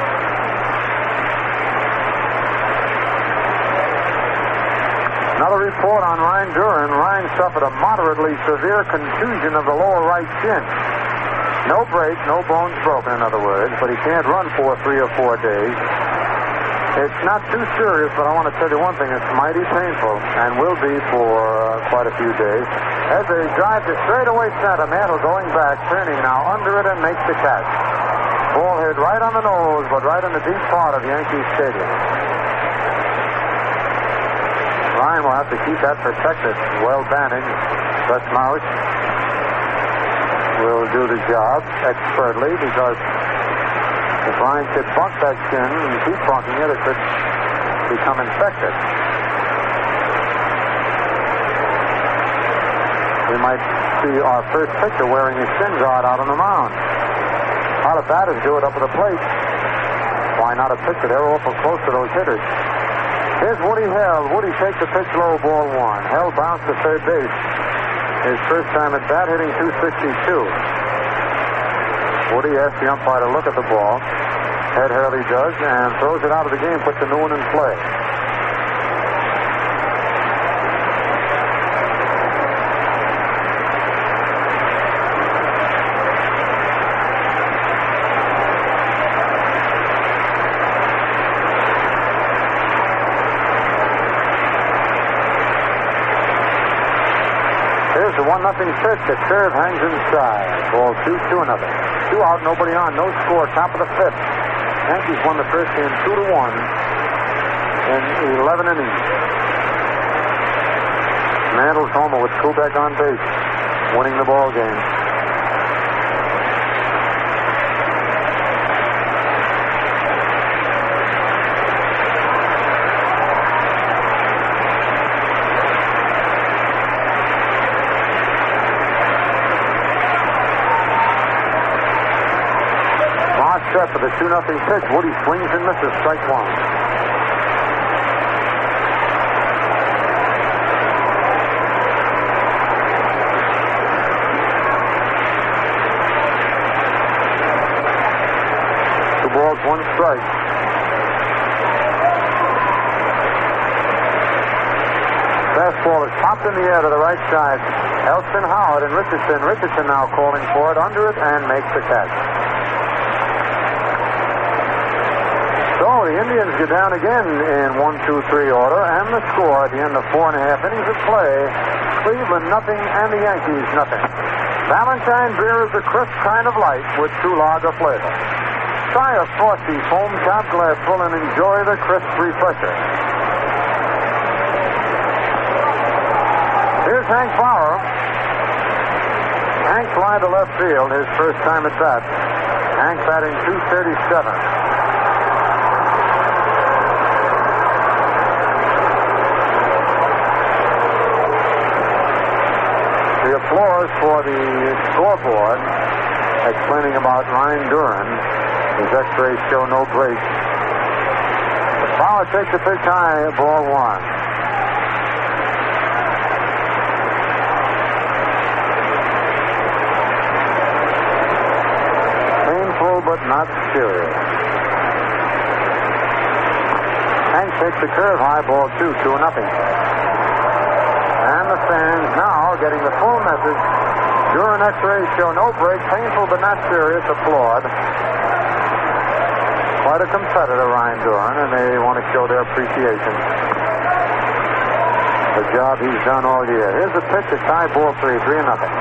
Another report on Ryan Duran. Ryan suffered a moderately severe contusion of the lower right shin. No break, no bones broken, in other words, but he can't run for three or four days. It's not too serious, but I want to tell you one thing. It's mighty painful and will be for uh, quite a few days. As they drive to straightaway center, Mantle going back, turning now under it and makes the catch. Ball hit right on the nose, but right in the deep part of Yankee Stadium. Ryan will have to keep that protected. Well bandaged. Gus Mauch will do the job expertly, because if Ryan could bunk that shin and keep bunking it, it could become infected. We might see our first pitcher wearing his shin guard out on the mound. A lot of batters do it up at the plate. Why not a pitcher? They're awful close to those hitters. Here's Woody Held. Woody takes the pitch low, ball one. Held bounced to third base. His first time at bat, hitting two sixty-two. Woody asks the umpire to look at the ball. Ed Hurley does, and throws it out of the game, puts a new one in play. Here's the one nothing pitch. The curve hangs inside. Ball two, two nothing. Two out, nobody on, no score. Top of the fifth. Yankees won the first game two to one in eleven innings. Mantle's homer with Kubek on base, winning the ball game. Set for the two nothing pitch. Woody swings and misses. Strike one. Two balls, one strike. Fastball is popped in the air to the right side. Elston, Howard, and Richardson. Richardson now calling for it under it and makes the catch. So the Indians get down again in one two three order, and the score at the end of four and a half innings of play, Cleveland nothing and the Yankees nothing. Valentine beer is a crisp kind of light with true lager flavor. Try a frosty foam top glass full and enjoy the crisp refresher. Here's Hank Bauer. Hank fly to left field, his first time at bat. Hank batting two thirty-seven. The applause for the scoreboard explaining about Ryan Duran. His x-rays show no break. Bauer takes the pitch high, ball one. Painful but not serious. Hank takes the curve high, ball two, two nothing. And the fans now getting the full message. Duran x-rays show no break, painful but not serious, applaud. Quite a competitor, Ryan Duran, and they want to show their appreciation. The job he's done all year. Here's the pitch, a tie, ball three, three and nothing.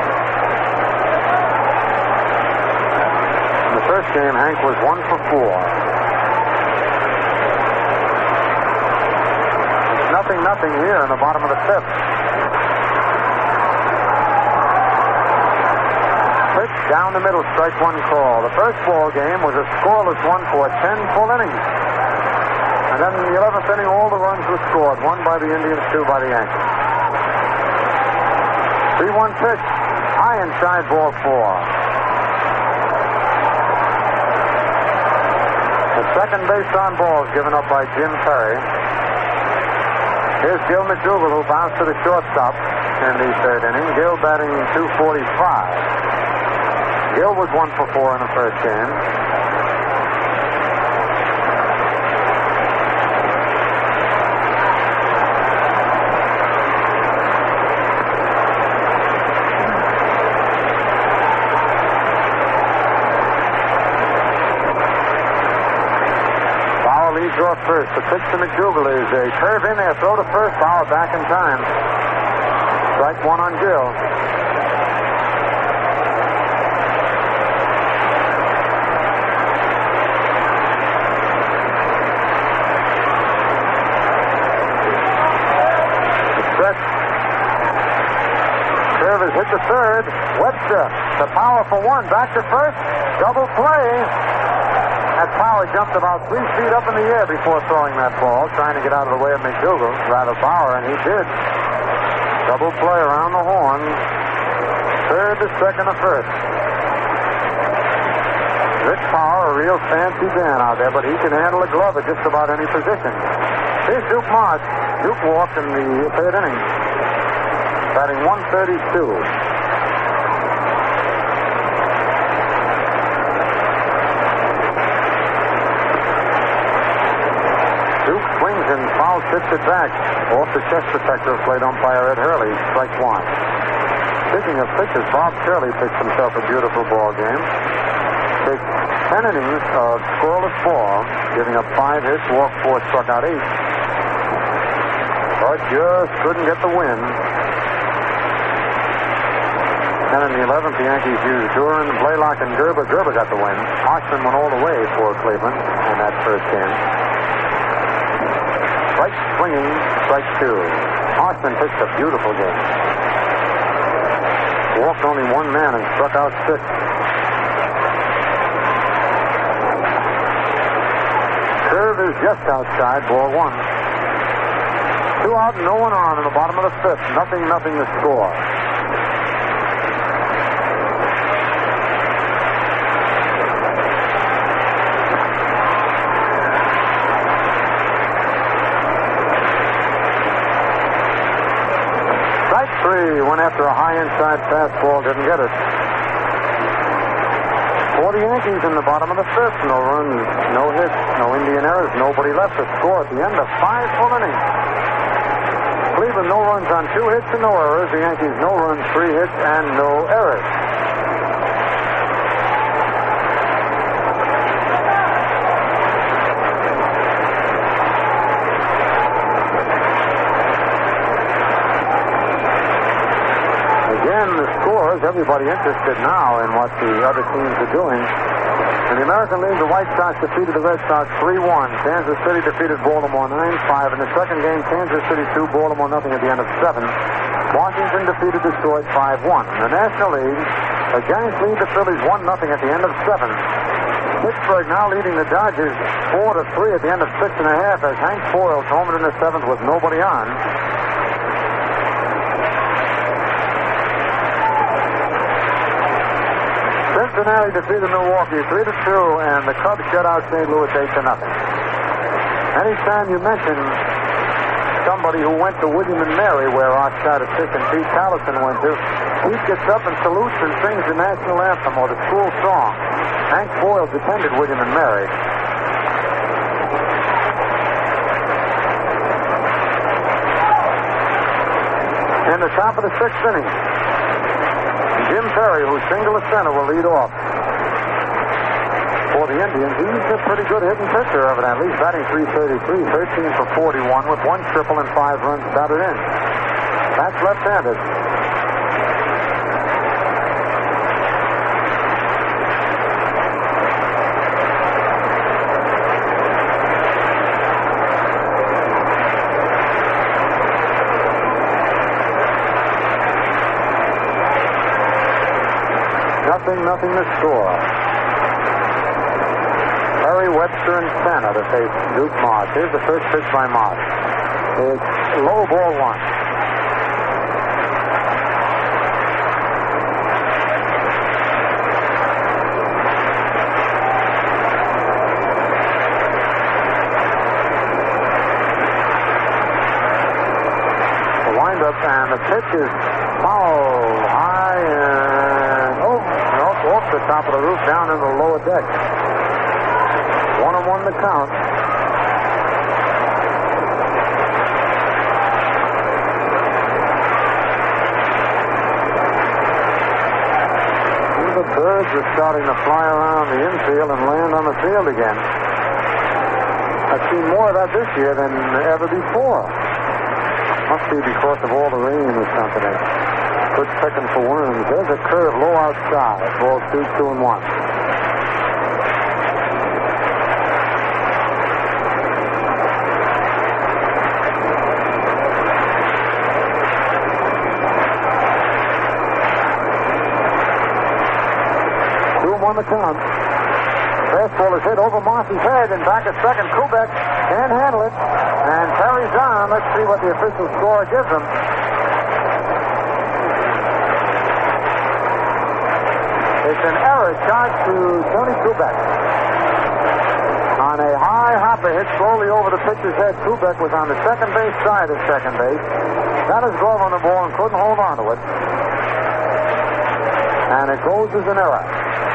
In the first game, Hank was one for four. Nothing, nothing here in the bottom of the fifth. Pitch down the middle, strike one call. The first ball game was a scoreless one for ten full innings. And then in the eleventh inning, all the runs were scored. One by the Indians, two by the Yankees. three one pitch, high inside, ball four. The second base on balls given up by Jim Perry. Here's Gil McDougal, who bounced to the shortstop in the third inning. Gil batting two forty-five. Gil was one for four in the first game. first. The pitch to McDougal is a curve in there. Throw to first. Bauer back in time. Strike one on Gill. Curve has hit the third. Webster, the power for one. Back to first. Double play. That power jumped about three feet up in the air before throwing that ball, trying to get out of the way of McDougal, rather Bauer, and he did. Double play around the horn. Third to second to first. Rick Power, a real fancy man out there, but he can handle a glove at just about any position. Here's Duke Marsh. Duke walked in the third inning, batting one thirty-two. Duke swings and foul tips it back. Off the chest protector of plate umpire Ed Hurley. Strike one. Speaking of pitches, Bob Shirley pitched himself a beautiful ball game. Takes ten innings of scoreless ball, giving up five hits, walked four, struck out eight. But just couldn't get the win. And in the eleventh, the Yankees used Duran, Blaylock, and Gerber. Gerber got the win. Marshman went all the way for Cleveland in that first game. Right swinging, strike two. Marshman pitched a beautiful game. Walked only one man and struck out six. Curve is just outside, ball one. Two out and no one on in the bottom of the fifth. Nothing, nothing to score. Strike three went after a high inside fastball, didn't get it. For the Yankees in the bottom of the fifth. No runs, no hits, no Indian errors, nobody left to score at the end of five full innings. Cleveland no runs on two hits and no errors. The Yankees no runs, three hits, and no errors. Again, the scores, everybody interested now in what the other teams are doing. In the American League, the White Sox defeated the Red Sox three one. Kansas City defeated Baltimore nine five. In the second game, Kansas City two, Baltimore nothing at the end of seven. Washington defeated Detroit five one. In the National League, the Giants lead the Phillies one nothing at the end of seven. Pittsburgh now leading the Dodgers four to three at the end of six and a half as Hank Foils homered in the seventh with nobody on. Cincinnati defeated Milwaukee three to two, and the Cubs shut out Saint Louis eight to nothing. Anytime you mention somebody who went to William and Mary, where our statistician Pete Callison went to, Pete gets up and salutes and sings the national anthem or the school song. Hank Foils attended William and Mary. In the top of the sixth inning, Jim Perry, who's single to center, will lead off. For the Indians, he's a pretty good hitting pitcher, evidently. He's batting three thirty-three, thirteen for forty-one, with one triple and five runs batted in. That's left-handed. Nothing, nothing to score. Perry, Webster, and Santa to face Duke Marsh. Here's the first pitch by Marsh. It's low, ball one. The windup and the pitch is foul high and oh. Off the top of the roof, down in the lower deck. One on one to count. The birds are starting to fly around the infield and land on the field again. I've seen more of that this year than ever before. Must be because of all the rain or something. Good picking for worms. There's a curve low outside. Ball two, two and one. Two and one to count. Fastball is hit over Moss's head and back at second. Kubek can't handle it and carries on. Let's see what the official score gives him. It's an error charged to Tony Kubek. On a high hopper hit slowly over the pitcher's head, Kubek was on the second base side of second base. Got his glove on the ball and couldn't hold on to it. And it goes as an error.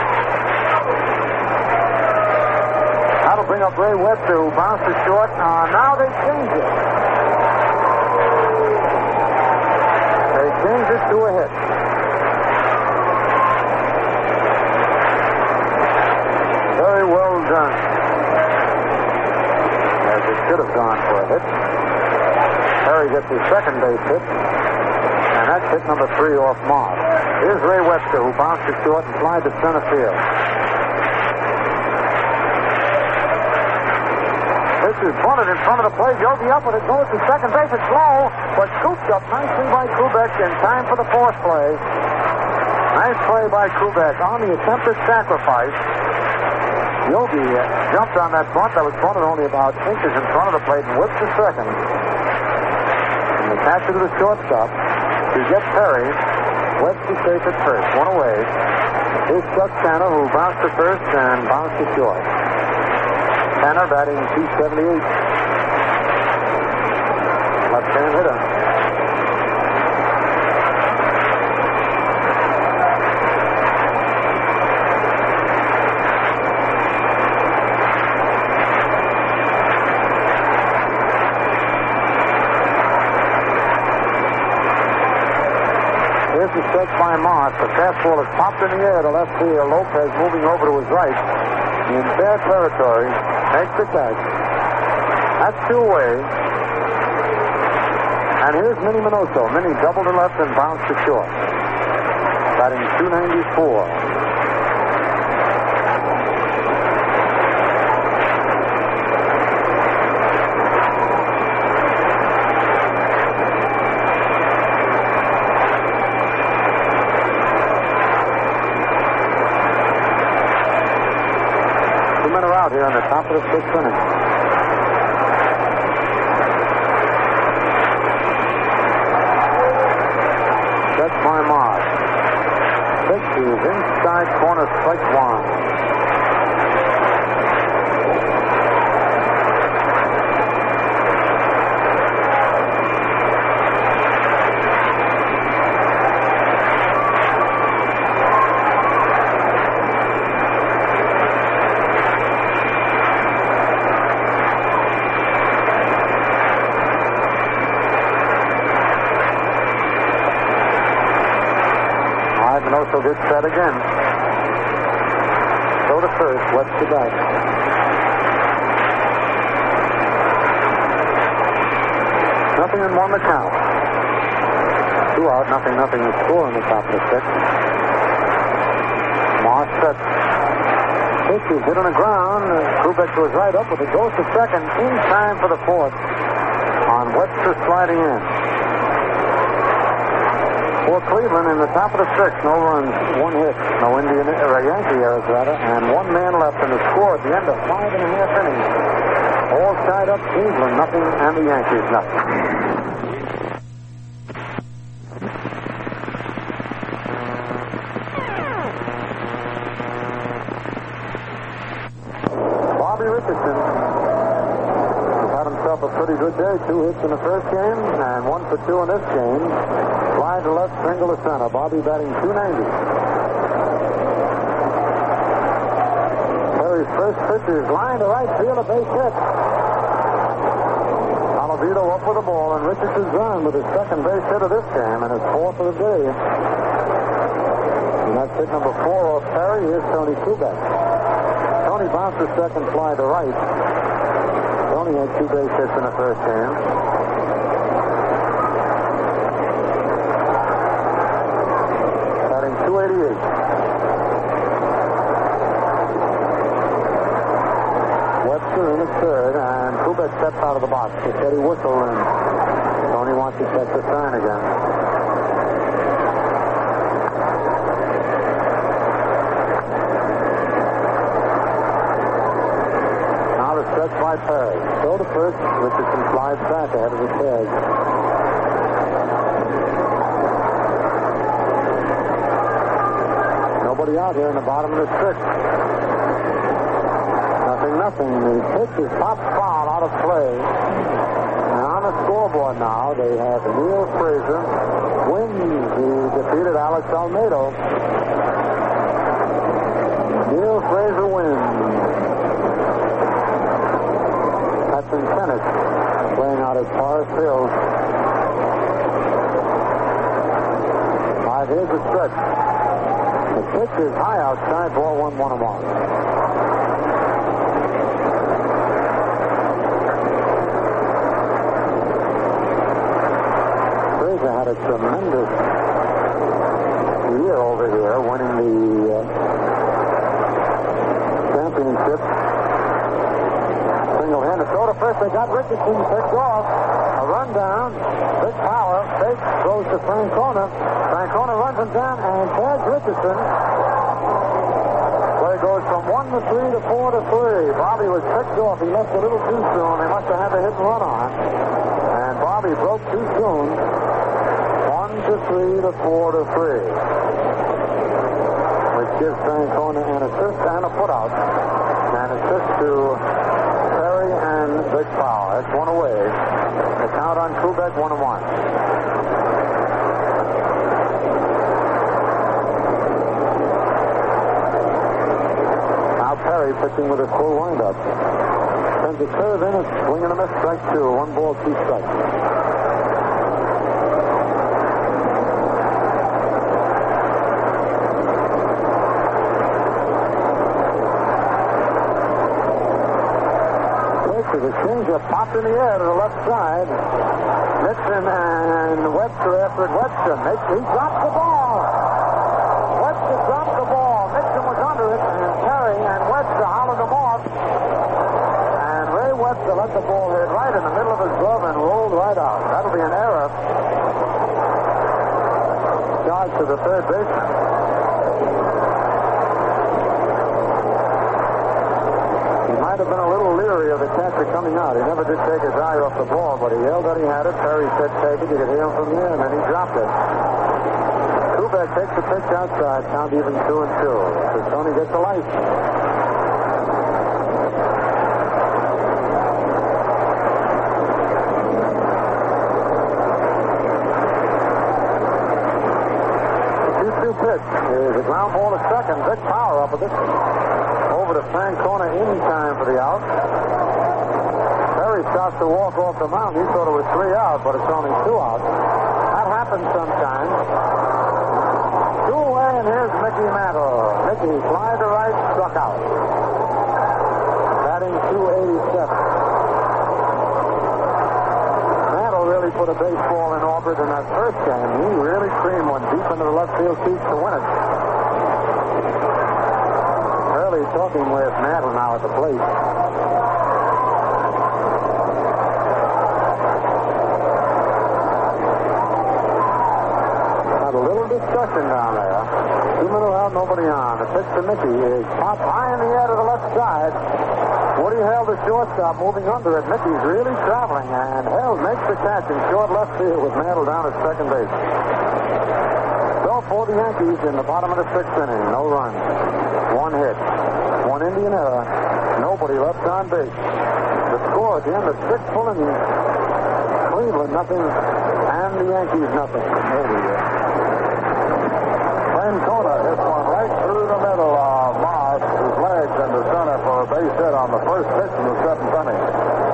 That'll bring up Ray Webster, who bounced it short. Uh, now they change it. They change it to a hit. Very well done. As it should have gone for a hit. Perry gets his second base hit. And that's hit number three off Moss. Here's Ray Webster, who bounced it short and flied to center field. This is bunted in front of the plate. Yogi up with it. Goes to second base. It's low, but scooped up nicely by Kubek in time for the fourth play. Nice play by Kubek on the attempted sacrifice. Yogi uh, jumped on that bunt that was bunted only about inches in front of the plate and whipped to second. And the catcher to the shortstop to get Perry. Webster safe at first. One away. Here's Chuck Tanner, who bounced to first and bounced to short. Tanner batting two seventy-eight. Left-hand hitter. Here's the stretch by Moss. The fastball is popped in the air to left field. Lopez moving over to his right in fair territory. Makes the catch. That's two away. And here's Minnie Minoso. Minnie doubled to left and bounced to short. Batting two ninety-four. Here on the top of the sixth inning. That's by Moss. Six is inside corner, strike one. So gets set again. Go to first. Webster back. Nothing in one to count. Two out. Nothing. Nothing to score in the top of the sixth. Moss sets. Pitch is hit on the ground. Kubek goes right up with it. Goes to second in time for the fourth. On Webster sliding in. For Cleveland in the top of the sixth, no runs, one hit, no Indian or Yankee errors rather, and one man left in the score at the end of five and a half innings. All tied up, Cleveland nothing, and the Yankees nothing. Bobby Richardson has had himself a pretty good day. Two hits in the first game and one for two in this game. Fly to left, single to center. Bobby batting two ninety. Perry's first pitch is line to right field, a base hit. Alavito up with the ball, and Richardson's on with his second base hit of this game and his fourth of the day. And that's hit number four off Perry. Here's Tony Kubek. Tony bounces second fly to right. Tony had two base hits in the first game. Batting two eighty-eight. Webster in the third, and Kubek steps out of the box. The steady whistle, and Tony wants to check the sign again. Now the stretch by Perry. Throw to first, Richardson slides back ahead of the tag. Nobody out here in the bottom of the sixth. Nothing, nothing. The pitch is popped foul out of play. And on the scoreboard now, they have Neil Fraser wins. He defeated Alex Almeida. Neil Fraser wins. That's in tennis, playing out at Forest Hills. All right, here's the stretch. The pitch is high outside, ball one, one them off. Fraser had a tremendous year over here, winning the uh, championship single-handed. Throw to first, they got Richardson picked off. A run down. Big power. Fake throws to Francona. Francona runs him down and tags Richardson. Play goes from one to three to four to three. Bobby was picked off. He left a little too soon. They must have had the hit and run on. And Bobby broke too soon. One to three to four to three. Which gives Francona an assist and a put out. An assist to Perry and Big Power. That's one away. The count on Kubek, one and one. Now Perry pitching with a full windup. Sends a curve in, a swing and a miss, strike two. One ball, two strikes. The changeup popped in the air to the left side. Nixon and Webster after it. Webster makes, he dropped the ball. Webster dropped the ball. Nixon was under it, and Perry and Webster hollered him off. And Ray Webster let the ball hit right in the middle of his glove and rolled right out. That'll be an error. Charge to the third baseman. Might have been a little leery of the catcher coming out. He never did take his eye off the ball, but he yelled that he had it. Perry said take it. You could hear him from there, and then he dropped it. Kubek takes the pitch outside. Count even two and two. So Tony gets the light. The two two pitch is a ground ball to second. Big Power up with it. Over to Francona in time for the out. Perry starts to walk off the mound. He thought it was three out, but it's only two out. That happens sometimes. Two away, and here's Mickey Mantle. Mickey fly to right, struck out. Batting two eighty-seven. Mantle really put a baseball in orbit in that first game. He really creamed one deep into the left field seats to win it. Early talking with Mantle now at the plate. Had a little discussion down there. Two men around, nobody on. The pitch to Mickey is popped high in the air to the left side. Woody held the shortstop moving under it. Mickey's really traveling, and Held makes the catch in short left field with Mantle down at second base. So for the Yankees in the bottom of the sixth inning, no runs, one hit, one Indian error, nobody left on base. The score at the end of six full innings, Cleveland nothing, and the Yankees nothing. Francona hits one right through the middle of Moss, his legs into center for a base hit on the first pitch in the seventh inning.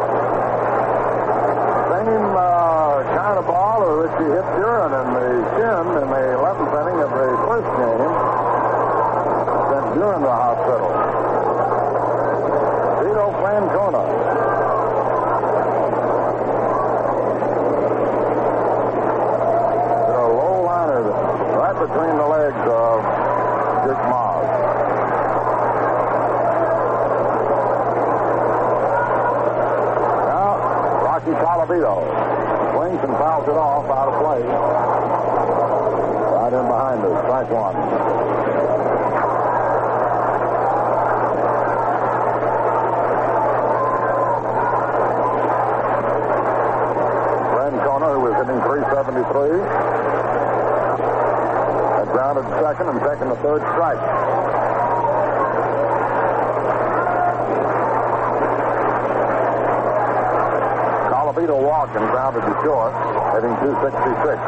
Same uh, kind of ball which he hit Duran in the chin in the eleventh inning of the first game. Sent Duran to the hospital. Vito Francona. between the legs of Dick Moss. Now, Rocky Colavito swings and fouls it off out of play. Right in behind us, strike one. three seventy-three. Had grounded second and taken the third strike. Colavito walked and grounded to short, hitting two sixty-six.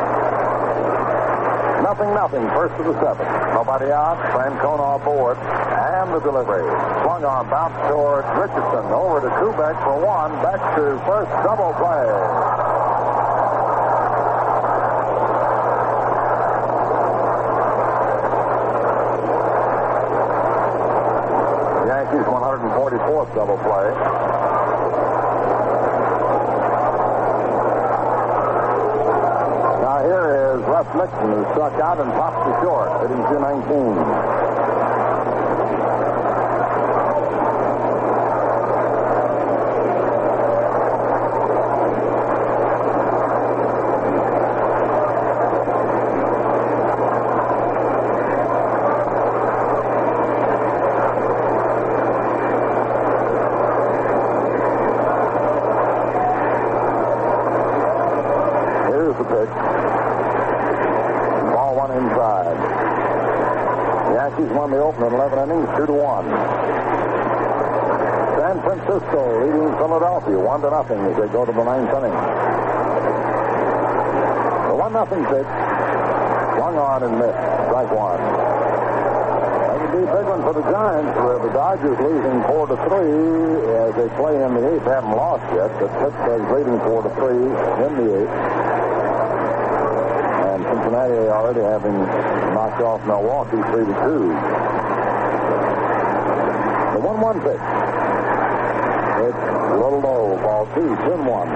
Nothing, nothing. First to the seventh. Nobody out. Francona aboard. And the delivery. Swung on, bounce toward Richardson. Over to Kubek for one. Back to first double play. Yankees one hundred forty-fourth double play. Now here is Russ Nixon, who struck out and popped to short, hitting two nineteen. Won the opener in eleven innings, two to one. San Francisco leading Philadelphia one to nothing as they go to the ninth inning. The one nothing pitch swung on and missed. Strike one. That would be a big one for the Giants, where the Dodgers losing four to three as they play in the eighth. Haven't lost yet, but Pittsburgh's leading four to three in the eighth. Cincinnati already having knocked off Milwaukee three to two. The one one pitch. It's a little low. Ball two, two and one.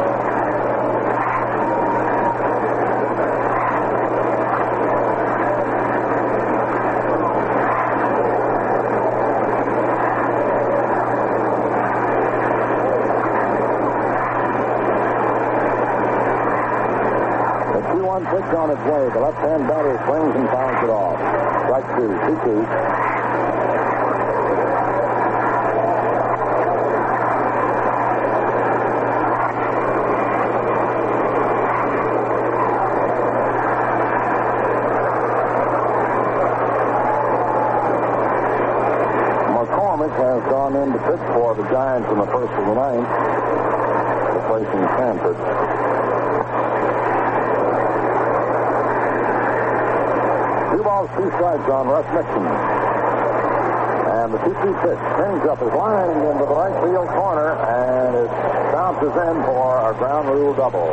Pitch on its way. The left-hand batter swings and fouls it off. Strike two. two two. McCormick has gone in to pitch for the Giants in the first of the ninth, replacing Sanford. Two balls, two strikes on Russ Nixon. And the two two pitch springs up his line into the right field corner, and it bounces in for a ground rule double.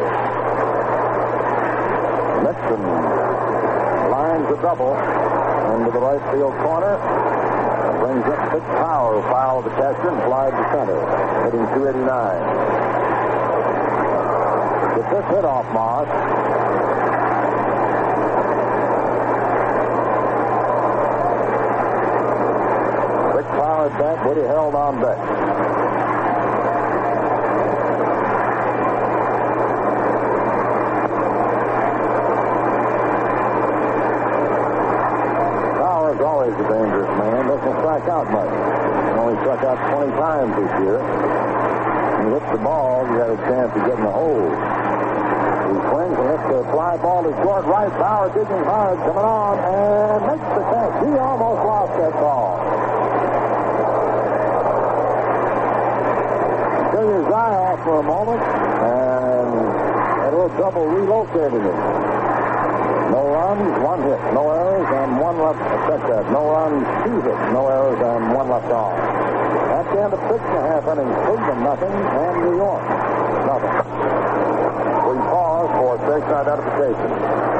Nixon lines the double into the right field corner, and brings up Pitch Power, who fouled the catcher and flied to center, hitting two eighty-nine. The fifth hit off Moss. Powered back, Woody held on back. Power is always a dangerous man. Doesn't strike out much. He only struck out twenty times this year. When he hits the ball, you got a chance of getting a hold. He swings and hits the fly ball to short right. Power digging hard, coming on, and makes the catch. He almost lost that ball. His eye off for a moment, and a little trouble relocating it. No runs, one hit, no errors, and one left. Check that. No runs, two hits, no errors, and one left off. At the end of six and a half innings, Cleveland nothing, and New York nothing. We pause for station identification.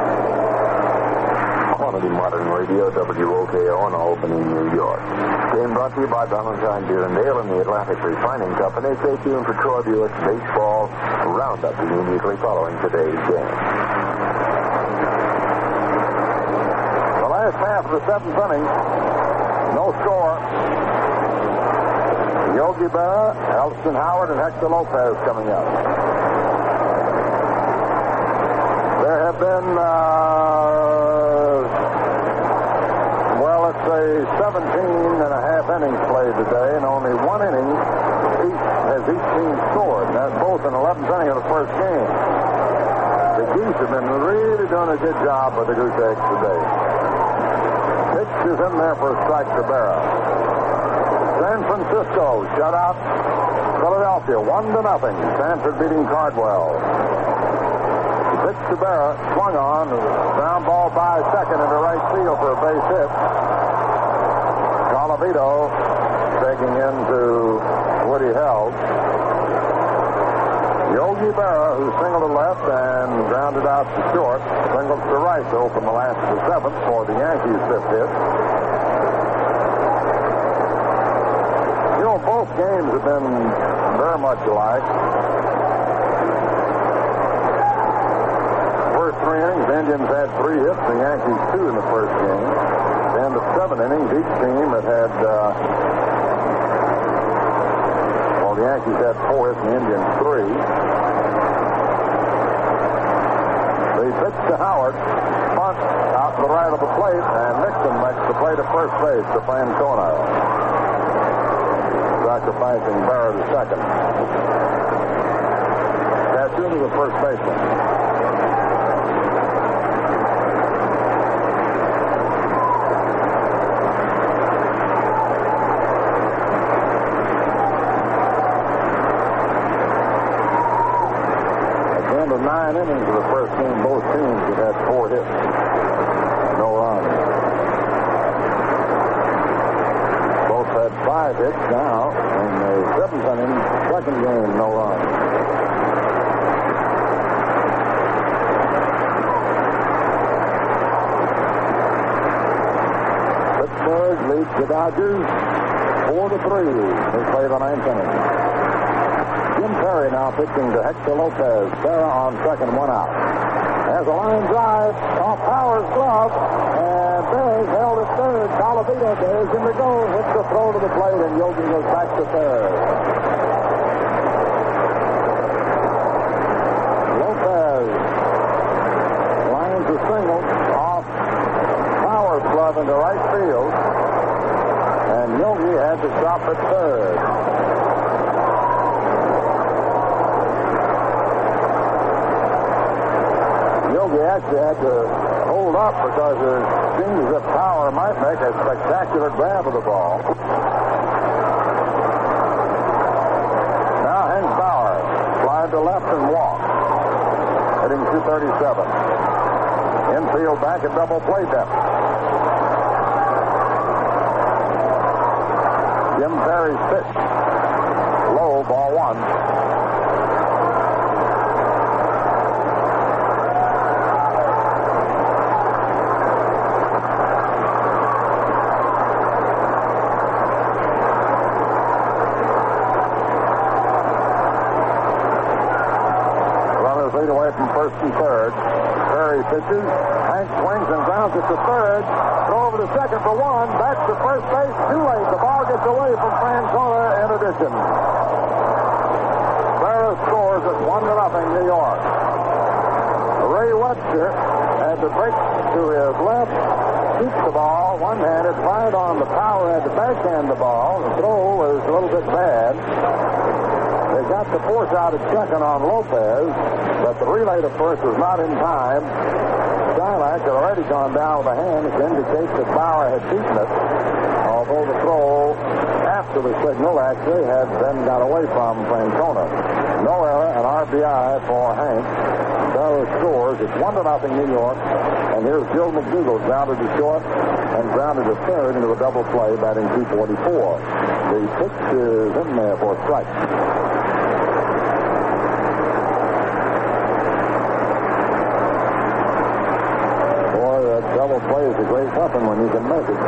Quantity Modern Radio, W O K O in Albany, New York. Game brought to you by Valentine Beer and Ale and the Atlantic Refining Company. Stay tuned for Troy Buick's Baseball Roundup immediately following today's game. of the seventh inning. No score. Yogi Berra, Elston Howard, and Hector Lopez coming up. There have been, uh, well, let's say seventeen and a half innings played today, and only one inning each has each team scored. And that's both in eleventh inning of the first game. The Geese have been really doing a good job with the Goose Eggs today. Pitch is in there for a strike to Berra. San Francisco shut out Philadelphia one to nothing. Sanford beating Cardwell. Pitch to Berra, swung on, ground ball by second into right field for a base hit. Colavito taking into Woody Held. Yogi Berra, who singled to left and grounded out to short, singled to right to open the last of the seventh for the Yankees' fifth hit. You know, both games have been very much alike. First three innings, the Indians had three hits, the Yankees two in the first game. At the end of seven innings, each team had had, uh, well, the Yankees had four hits and the Indians three. They pitch to Howard, bunt out to the right of the plate, and Nixon makes the play to first base to Francona, sacrificing Berra to second. Cassioun to the first baseman. Nine innings of the first game, both teams have had four hits. No runs. Both had five hits now. In the seventh inning, second game, no runs. Pittsburgh leads the Dodgers four to three. They play the ninth inning. Jim Perry now pitching to Hector Lopez. Berra on second, one out. There's a line drive off Power's glove, and Perry's held at third. Colavito dares him to go, hits the throw to the plate, and Yogi goes back to third. Lopez lines a single off Power's glove into right field, and Yogi had to stop at third. Yogi actually had to hold up because it seemed as if Power might make a spectacular grab of the ball. Now Hank Bauer slide to left and walk, hitting two thirty-seven. Infield back at double play depth. Jim Perry's pitch. Low, ball one. Away from first and third. Perry pitches. Hank swings and grounds it to third. Throw over to second for one. Back to first base. Too late. The ball gets away from Francona in addition. Berra scores at one to nothing New York. Ray Webster had to break to his left, keep the ball one-handed, fired on the Power, had to backhand the ball. The throw was a little bit bad. They got the force out at second on Lopez, but the relay to first was not in time. Stylak had already gone down with a hand, which indicates that Bauer had beaten it, although the throw after the signal actually had then got away from Francona. No error, an R B I for Hank. Berra scores. It's one to nothing New York. And here's Joe McDougald grounded to short and grounded to third into a double play, batting two forty-four. The pitch is in there for a strike. Double play is a great weapon when you can make it.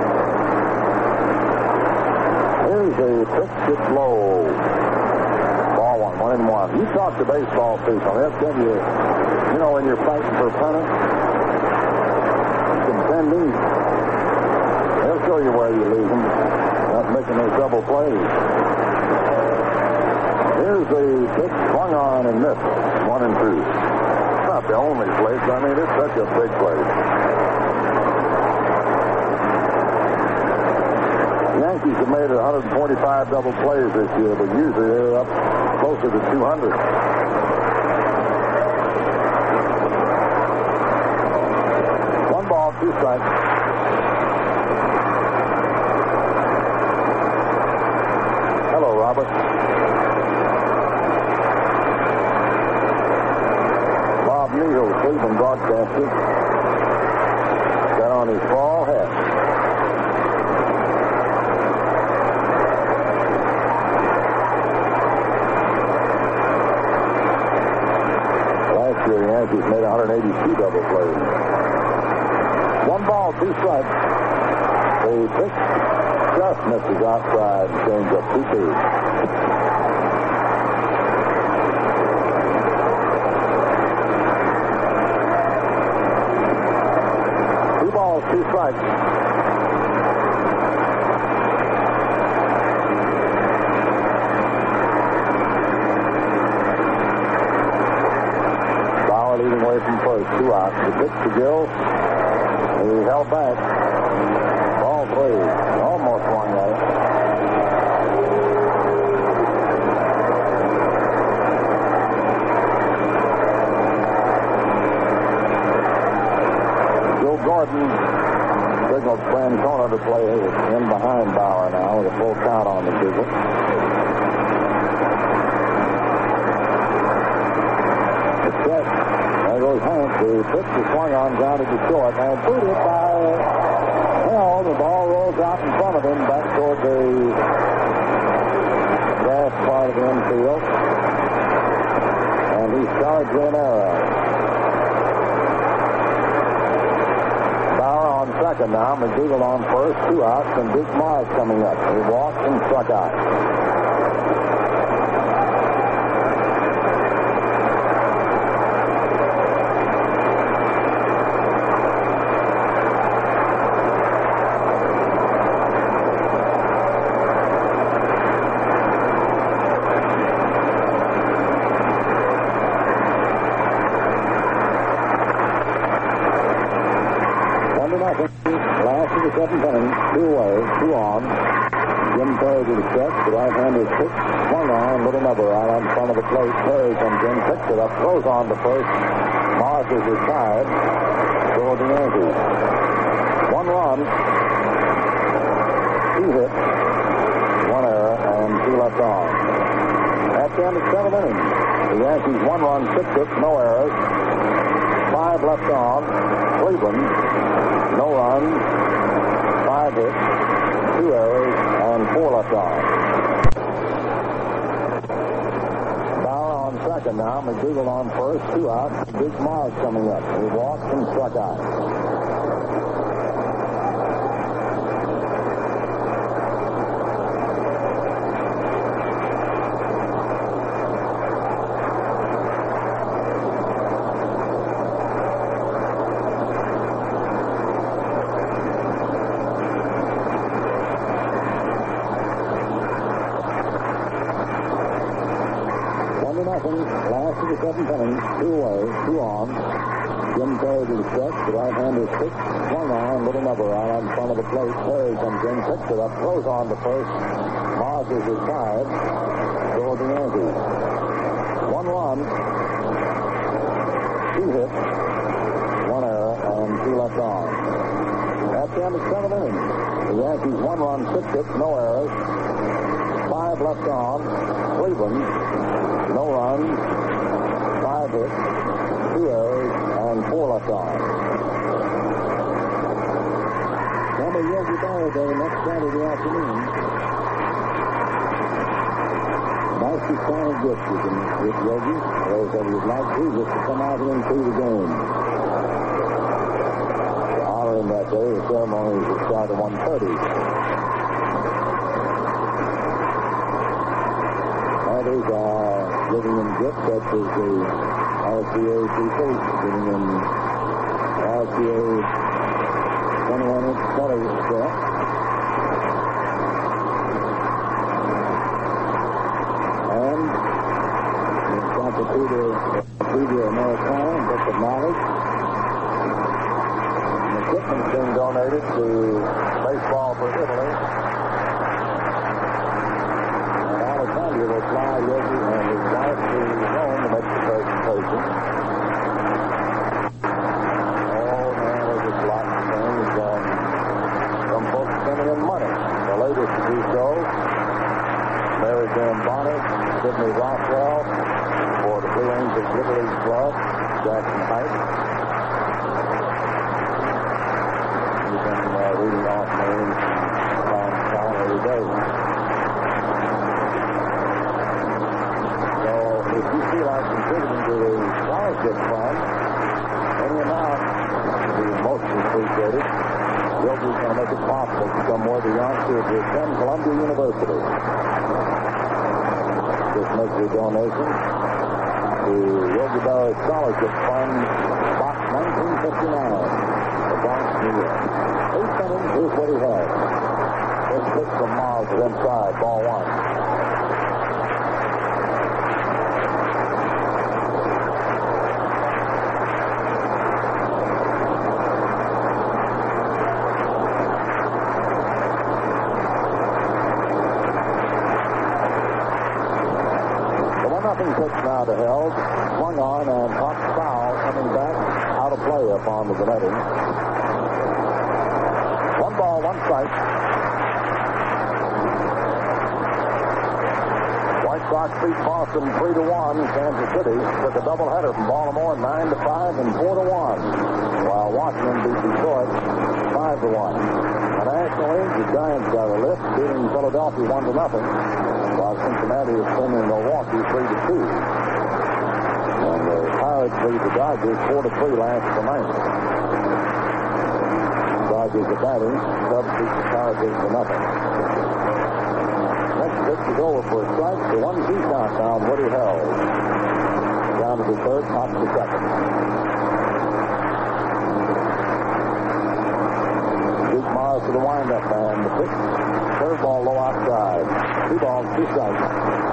Here's a pitch that's low. Ball one, one and one. You talk to baseball people. They'll tell you, you know, when you're fighting for a pennant, contending, plays. Here's the pitch swung on and missed. One and two. Not the only place. I mean, it's such a big place. The Yankees have made one hundred forty-five double plays this year, but usually they're up closer to two hundred. One ball, two strikes. Hello, Robert. Bob Neill, Cleveland broadcaster, got on his fall hat. Last year, the Yankees made one hundred eighty-two double plays. One ball, two strikes. The pitch just misses outside and change up two two. Two balls, two strikes. Bauer leading away from first, two outs. The pitch to Gill. He held back. Ball three. Almost swung at it. Joe Gordon signaled Francona to play in behind Bauer now with a full count on the signal. It's set. There goes Hank. The pitch is swung on, grounded to short, and booted by Hell. The ball rolls out in front of him, back toward the grass part of the infield, and he starts an error. Bauer on second now, McDougald on first, two outs, and Dick Mars coming up. He walked and struck out. Last of the seventh inning, two away, two on. Jim Perry to the stretch. The right-hander pitch swung on, little number out on front of the plate. Perry comes in, picks it up, throws on to first. Mars is retired. So the Yankees. One run, two hits, one error, and two left on. At the end of seven innings, the Yankees one run, six hits, no errors, five left on. Cleveland, no runs, five hits, two errors, and four left on. Bauer on second now. McDougald on first, two outs. Dick Mars coming up. He walked and struck out. Last of the seventh inning, two away, two on. Jim Perry to the stretch. The right-hander pitch swung on, little number out on front of the plate. Perry comes in, picks it up, throws on to first. Mars is retired. So the Yankees. One run, two hits, one error, and two left on. At the end of seven innings, the Yankees one run, six hits, no errors, five left on. Cleveland, no runs, five hits, two errors, and four left on. Come to Yogi Berra Day next Saturday afternoon. Nice Hispanic gift you can get Yogi. Those that would like Jesus to come out here and see the game. To honor him that day, the ceremonies will start at one thirty. That is our giving him gifts, such as the R C A three-face, giving him R C A twenty-one inch color set. equipment being donated to Baseball for Italy. And Alexandria will fly Yogi and his wife to Rome to make the presentation. Oh, man, there's just lots of things. Um, some folks sending in money. The latest to do so, Mary Jane Bonnet, Sidney Roswell, for the Blue Angels Little League Club, Jackson Heights. You've been uh, reading off names from town every day. So if you feel like contributing to the scholarship fund, any amount would be most appreciated. Yogi's going to make it possible for some worthy youngster to attend Columbia University. Just make your donation to Yogi Berra Scholarship Fund, Box nineteen fifty-nine, the Bronx, New York. Eight innings, here's what he has. First pitch from Miles to inside, ball one. Pitch now to Held, swung on and popped foul, coming back out of play upon the netting. One ball, one strike. White Sox beat Boston three to one. Kansas City took a doubleheader from Baltimore nine to five and four to one, while Washington beat Detroit five to one. In the National League, the Giants got a lift, beating Philadelphia one to nothing. While Cincinnati is sending Milwaukee three to two. And the Pirates lead the Dodgers four to three last for ninth. Dodgers are batting. Cubs beat the Pirates eight to nothing. Next pitch is over for a strike. The one two count down Woody Held. Down to the third, top to second. Deep Miles to the windup and the pitch. Curveball low outside. Two balls, two strikes.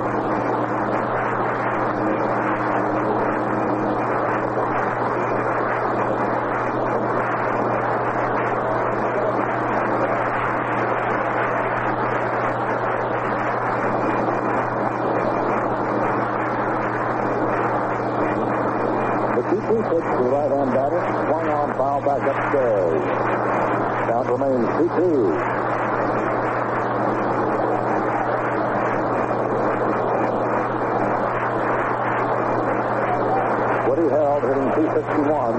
The two two pitch to the right-hand batter. Swung on, foul back upstairs. Count remains two two. Held hitting two sixty-one.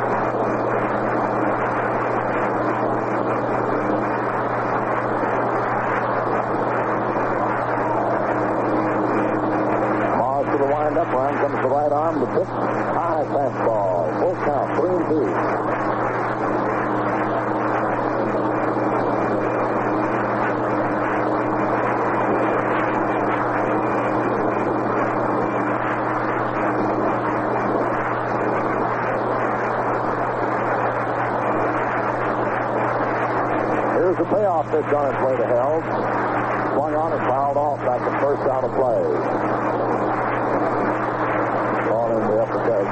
Mars to the windup. Round comes the right arm. The pitch. High fastball. Full count. Three and two. The payoff pitch on its way to Held. Swung on and fouled off back to first out of play. Ball in the upper deck.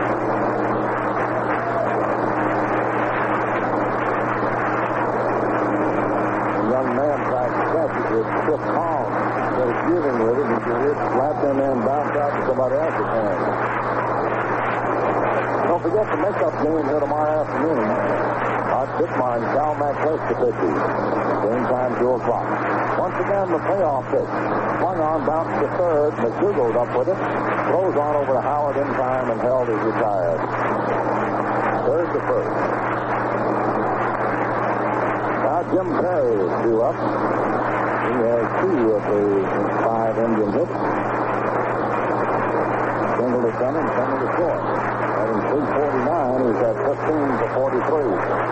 The young man tried to catch it with stiff palm. Instead of giving with it, he could hit slapped in there and bounced out to somebody else's hand. Don't forget the makeup game here tomorrow afternoon. Art Dittmar and Cal McClish to pitches. Game time, two o'clock. Once again, the payoff pitch. Swung on, bounced to third. McDougall's up with it. Throws on over to Howard in time, and Held is retired. Third to first. Now Jim Perry is due up. He has two of the five Indian hits. Single to center and center to short. Having three forty-nine, he's at fifteen to forty-three.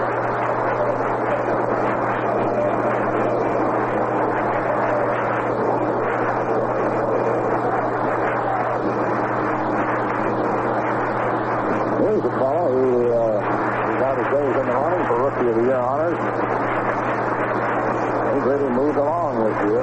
Here's a fellow who uh, got his days in the running for Rookie of the Year honors. He really moved along this year.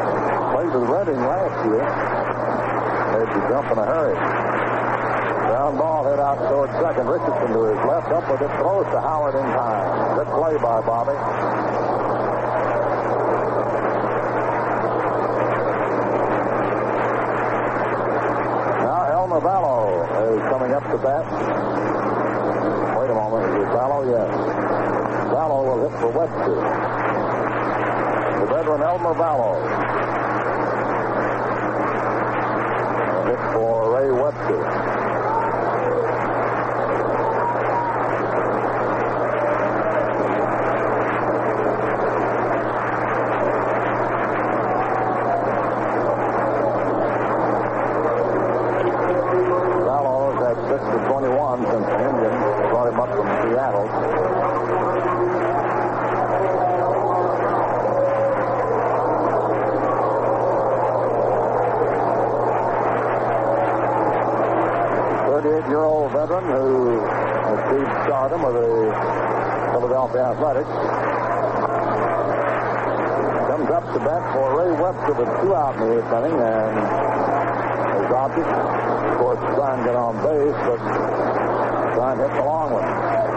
Played with Reading last year. Had to jump in a hurry. Down ground ball hit out towards second. Richardson to his left, up with it, throws to Howard in time. Good play by Bobby. Now Elmer Vallow is coming up to bat. Wait a moment, is it Vallow? Yes. Vallow will hit for Webster. The veteran Elmer Vallow. Hit for Ray Webster. Vallow has had six for twenty-one since the Indians brought him up from Seattle. thirty-eight-year-old veteran who achieved stardom with the Philadelphia Athletics. Comes up to bat for Ray Webster with two out in the eighth inning, and his object, of course, try and get on base, but try and hit the long one.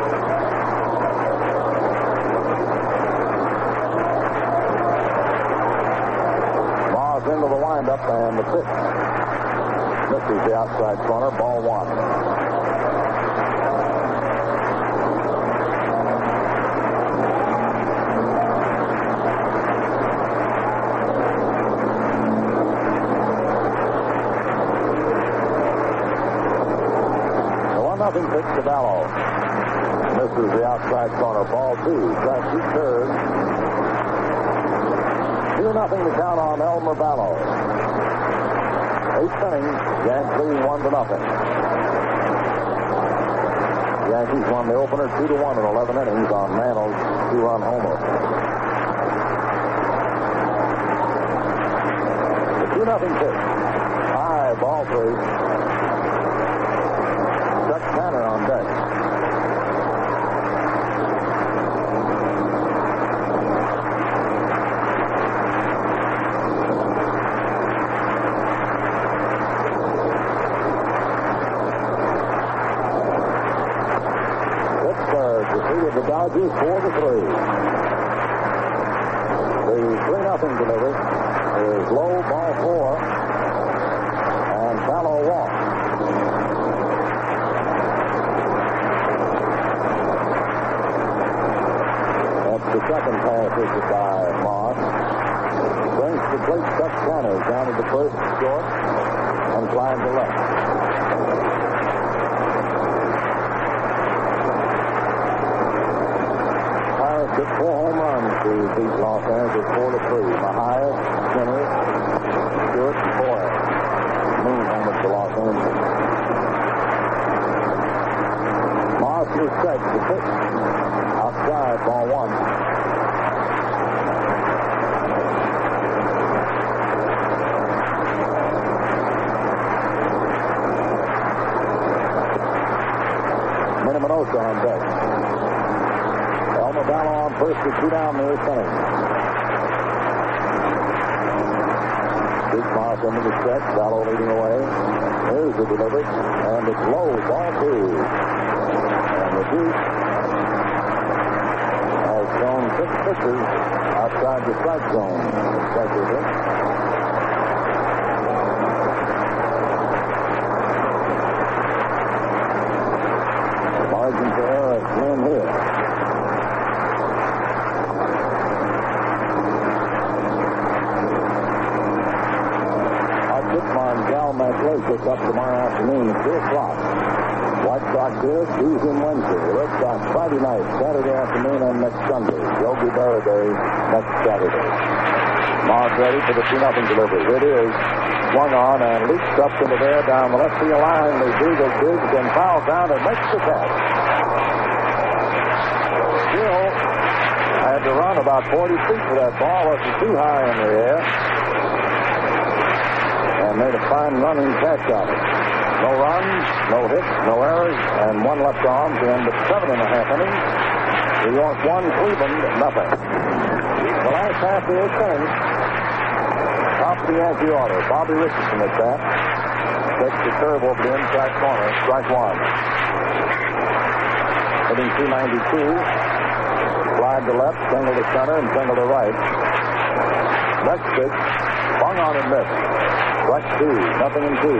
Moss into the windup, and the pitch. Misses the outside corner, ball one. The one nothing pitch to Vallow. Misses the outside corner, ball two. Strike two curves. two nothing to count on Elmer Vallow. Eighth inning, Yankees leading one to nothing. Yankees won the opener two to one in eleven innings on Mantle's two-run homer. The two nothing pitch. High ball three. Chuck Tanner on deck. The Dodgers four to three. The three nothing delivery is low, ball four, and Vallow walks. That's the second pass issued by Moss. Brings the plate Chuck Tanner down to the first short and flying to left. Took four home runs to beat Los Angeles four to three. Mahias, Skinner, Stewart, and Boyle. Moon homers to Los Angeles. Moss is set to pitch. Outside, ball one. Minnie Minoso on deck. Vallow on first to two down the eighth inning. Big Moss into the stretch. Vallow leading away. Here's the delivery. And it's low. Ball two. And the Duke has shown six pitches outside the strike zone. Respectively. Margin for error at Glenn Hill. Play gets up tomorrow afternoon at two o'clock. White Sox here, Tuesday and Wednesday. Red Sox Friday night, Saturday afternoon, and next Sunday. Yogi Berra Day next Saturday. Moss ready for the two nothing delivery. Here it is. Swung on and leaps up into there down the left field line. The Eagles digs and foul ground and makes the catch. Hill had to run about forty feet for that ball. Wasn't too high in the air. And made a fine running catch of it. No runs, no hits, no errors, and one left on to end at seven and a half innings. New York one, Cleveland nothing. The last half of the eighth inning, top of the Yankee order. Bobby Richardson at bat. Takes the curve over the inside corner. Strike one. Hitting two ninety-two. Slide to left, single to center, and single to right. Next pitch, swung on and missed. Strike two, nothing in two.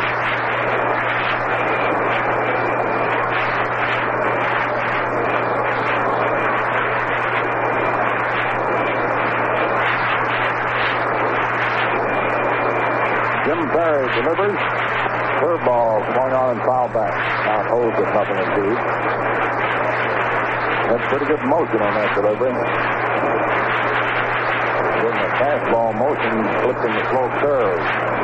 Jim Perry delivers. Curveball swung on and fouled back. Now holds it, nothing in two. That's pretty good motion on that delivery. Getting a fastball motion, flipping the slow curve.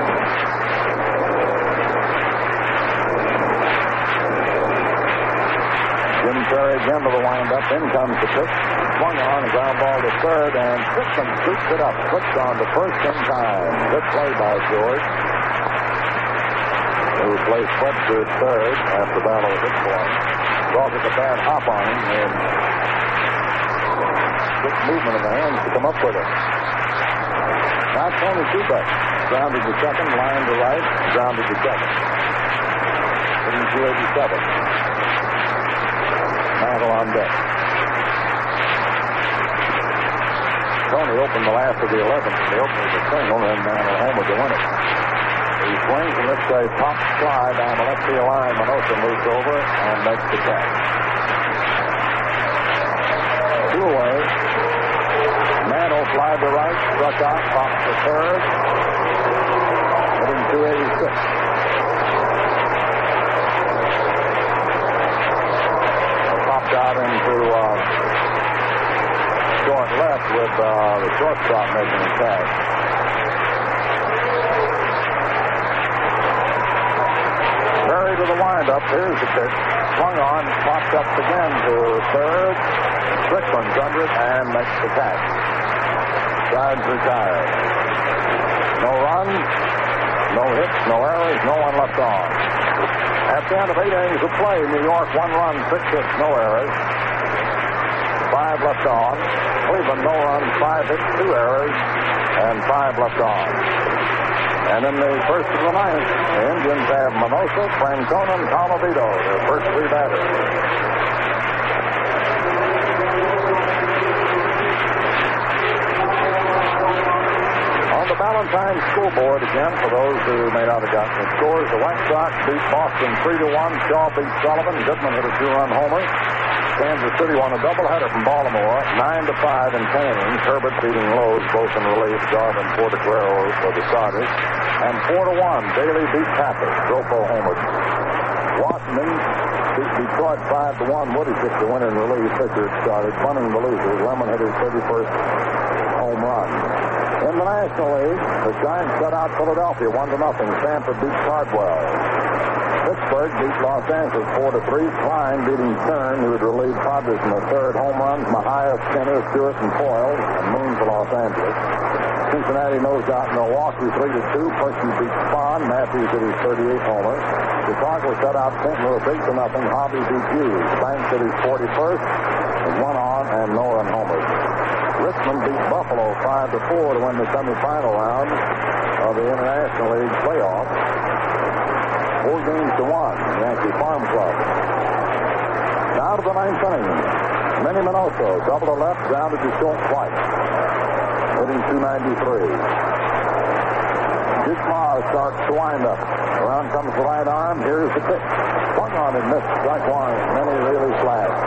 Jim Perry again to the windup. In comes the pitch. Swung on, a ground ball to third, and Strickland scoops it up. Flips on to first in time. Good play by George. Who plays Webster at third after battle of hit point. Causes a bad hop on him, and quick movement of the hands to come up with it. Now Tony Kubek. Grounded to second, line to right, grounded to second. Hitting two eighty-seven. Mantle on deck. Tony opened the last of the eleventh. He opened with a single, and Mantle homer to win it. He swings and lets a pop fly down the left field line. Minoso moves over and makes the catch. Two away. Mantle fly to right, struck out, pops to third. Hitting two eighty-six. Popped out into uh, short left with uh, the shortstop making the catch. Perry to the windup. Here's the pitch. Swung on, popped up again to third. Strickland's under it and makes the catch. Sides retired. No runs, no hits, no errors, no one left on. At the end of eight innings of play, New York one run, six hits, no errors. Five left on. Cleveland no runs, five hits, two errors, and five left on. And in the first of the ninth, the Indians have Minoso, Francona, and Colavito, their first three batters. On the Valentine scoreboard again, for those who may not have gotten the scores, the White Sox beat Boston three to one. Shaw beat Sullivan. Goodman hit a two-run homer. Kansas City won a doubleheader from Baltimore, nine to five in ten innings. Herbert beating Lowe's, both in relief. Garvin, Portocarrero for the starters. And four to one, Daly beat Pappas. Grofo homered. Washington beat Detroit five to one. Woody took the winner in relief. Fisher started. Bunning the losers. Lemon hit his thirty-first home run. In the National League, the Giants shut out Philadelphia one to nothing. Stanford beat Cardwell. Pittsburgh beat Los Angeles four to three. Klein beating Stern, who had relieved Padres in the third. Home runs, Mahia, Skinner, Stewart, and Foyle, and Moon for Los Angeles. Cincinnati nosed out Milwaukee three to two. Percy beat Spahn. Matthews hit his thirty-eighth homer. Chicago shut out Saint Louis eight to nothing. Hobby beat Hughes. Banks hit his forty-first. And one on and no run homers. Richmond beat Buffalo five to four to win the semifinal round of the International League playoff. Four games to one, Yankee Farm Club. Now to the ninth inning. Manny Minoso, double to left, grounded to short twice. Hitting two ninety-three. Duke Mars starts to wind up. Around comes the right arm. Here's the pitch. Swung on and missed. Strike one. Manny really flat.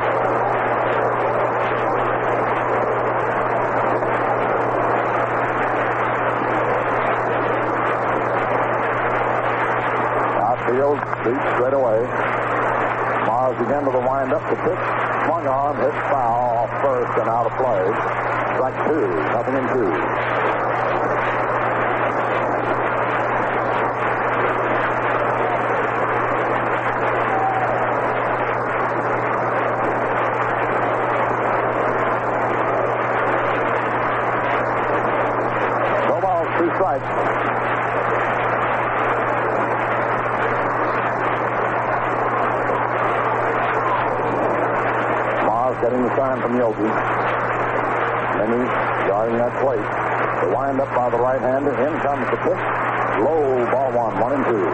Field beat straight away. Mars again to the windup. The pitch swung on, hit foul off first and out of play. Strike two, nothing in two. No balls, two strikes. Getting the sign from Yogi. Manny guarding that plate. The wind up by the right-hander. In comes the pitch. Low, ball one, one and two.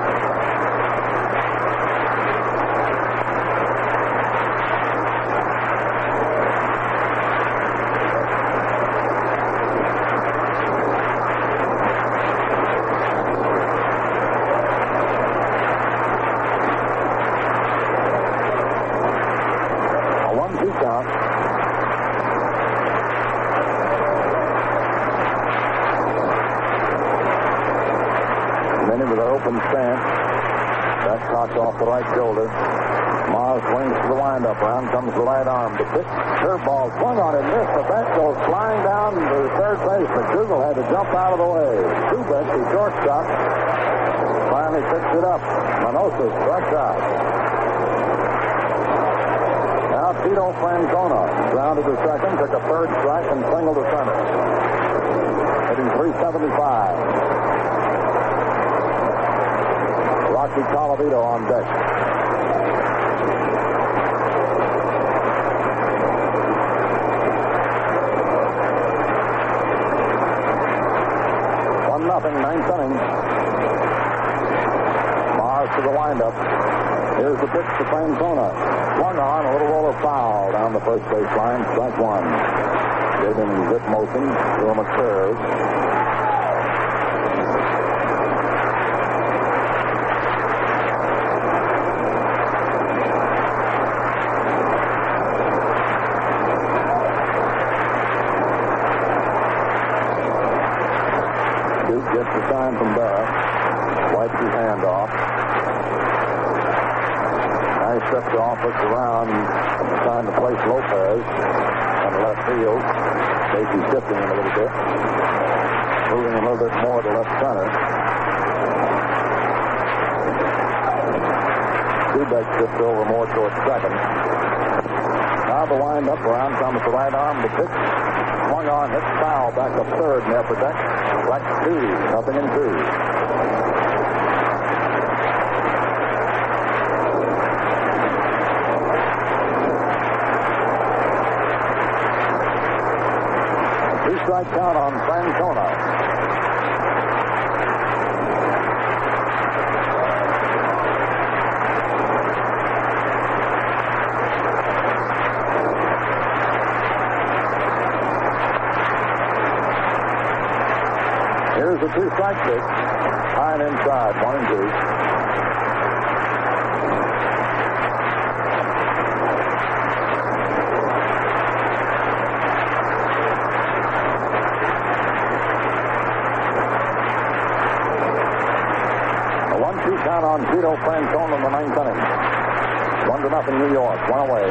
Off the right shoulder. Mars swings to the windup. Round comes the right arm. The pitch, curveball swung on it, missed, but that goes flying down to third base. McDougal had to jump out of the way. Kubek, the shortstop, finally picks it up. Manosa strikes out. Now Tito Francona grounded to second, took a third strike, and singled to center. Hitting three seventy-five. Rocky Colavito on deck. One nothing, ninth inning. Mars to the windup. Here's the pitch to Francona. Swung on, a little roller foul down the first baseline. Strike one. Gave him zip motion, threw him a curve. Gets the sign from Barra. Wipes his hand off. Now he steps off, looks around, trying to place Lopez on the left field. Casey shifting him a little bit. Moving a little bit more to left center. Kubek shifts over more towards second. Now the wind up, around comes the right arm. The pitch swung on, hits foul, back up third in the upper deck. Black two, nothing in two. Two strike count on Francona. Here's the two-strike pitch. High and inside, one and two. A one-two count on Tito Francona in the ninth inning. One to nothing, New York. One away.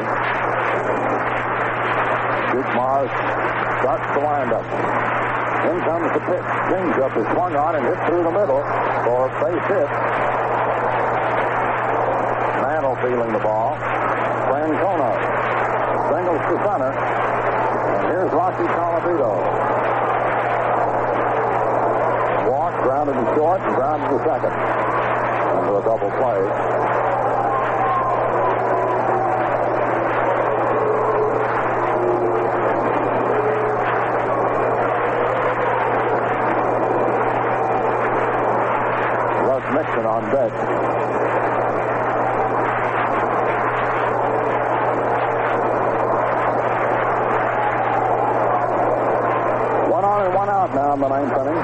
Duke Mars starts the windup. In comes the pitch. Changeup is swung on and hit through the middle for a base hit. Mantle feeling the ball. Francona singles to center. And here's Rocky Colavito. Walk, grounded to short, and grounded to second. Into a double play. Nixon on deck. One on and one out now in the ninth inning.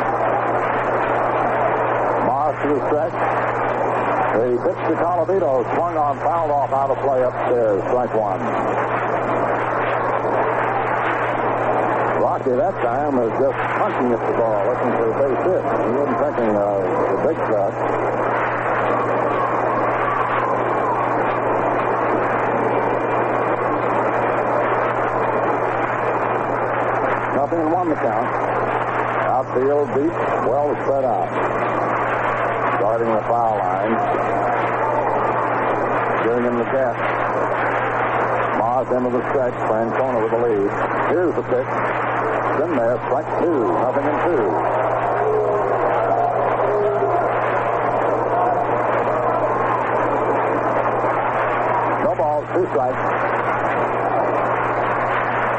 Mars to the stretch. The pitch to Colavito swung on, fouled off out of play upstairs. Strike one. Rocky that time was just punching at the ball, looking for a base hit. He wasn't thinking uh, the big shot. Nothing in one the count. Outfield deep, well spread out. Starting the foul line. Giving him the gap. Mars into the stretch. Francona with the lead. Here's the pitch. It's in there. Strike two. Nothing in two. No balls. Two strikes.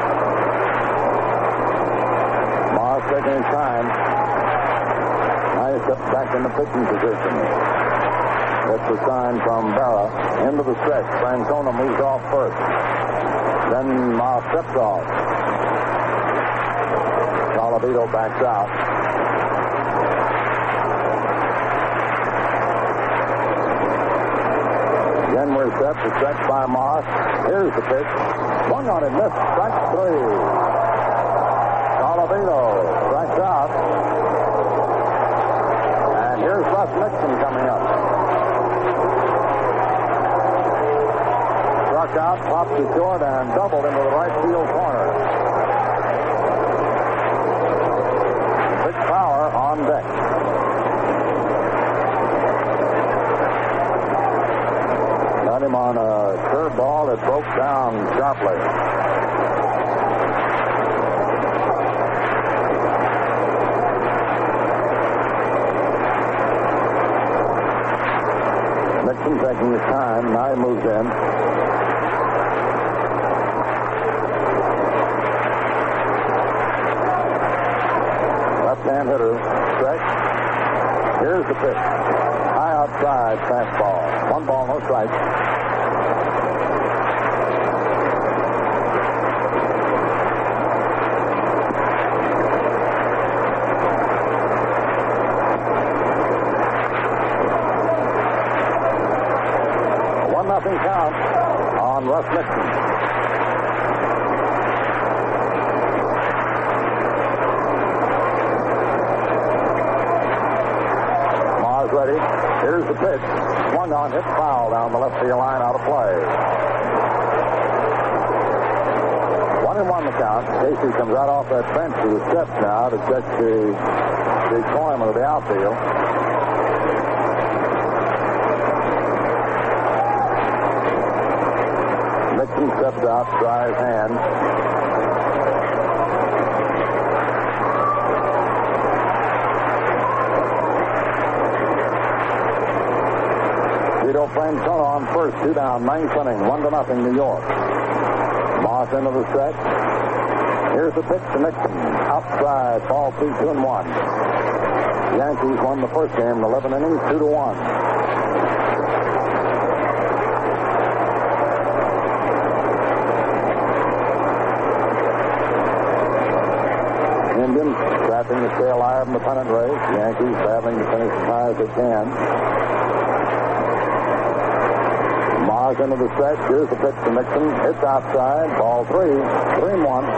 Taking his time. Nice he steps back in the pitching position. Gets a sign from Berra. Into the stretch. Francona moves off first. Then uh, steps off. Colavito backs out. Again, we're set to stretch by Moss. Here's the pitch. Swung on it, missed. Strike three. Colavito strikes out. And here's Russ Nixon coming up. Struck out, popped it short, and doubled into the right field corner. Big Power on deck. Got him on a curveball that broke down sharply. Nixon taking his time. Now he moves in. Left-hand hitter. Stretch. Here's the pitch. High outside fastball. One ball, no strikes. One nothing count on Russ Nixon. Mars ready. Here's the pitch. Swung on, hit foul down the left field line, out of play. One and one the count. Casey comes right off that bench to the steps now to check the deployment of the outfield. Nixon steps out, dries hand. Vito Francona on first, two down, ninth inning, one to nothing, New York. Moss into the stretch. Here's the pitch to Nixon. Outside, ball two, two and one. The Yankees won the first game, eleven innings, two to one. Indians trapping to stay alive in the pennant race. The Yankees battling to finish as high as they can. Mars into the stretch. Here's the pitch to Nixon. It's outside. Ball three. Three and one.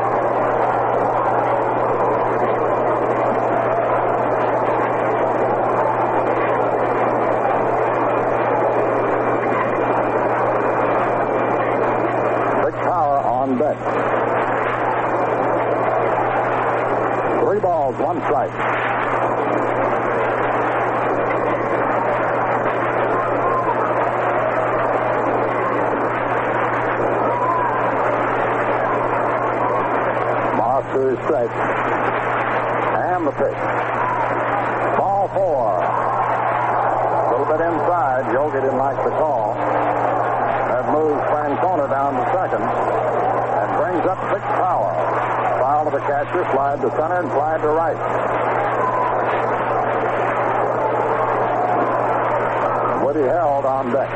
Big Power on deck. Three balls, one strike. Moss to his stretch. And the pitch. Ball four. A little bit inside. Yogi didn't like the call. That moves Francona down to second and brings up Big Power. Foul to the catcher, slide to center, and slide to right. Woody held on deck.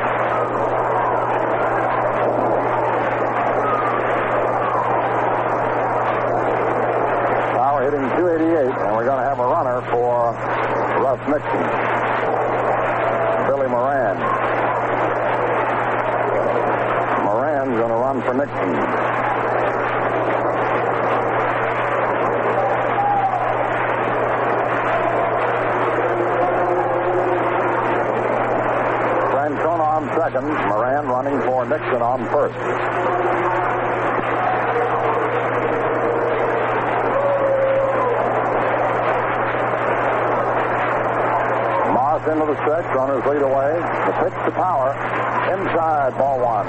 Power hitting two eighty-eight, and we're going to have a runner for Russ Nixon. Billy Moran. Moran's going to run for Nixon. Second, Moran running for Nixon on first. Moss into the stretch, runners lead away. The pitch to Power, inside, ball one.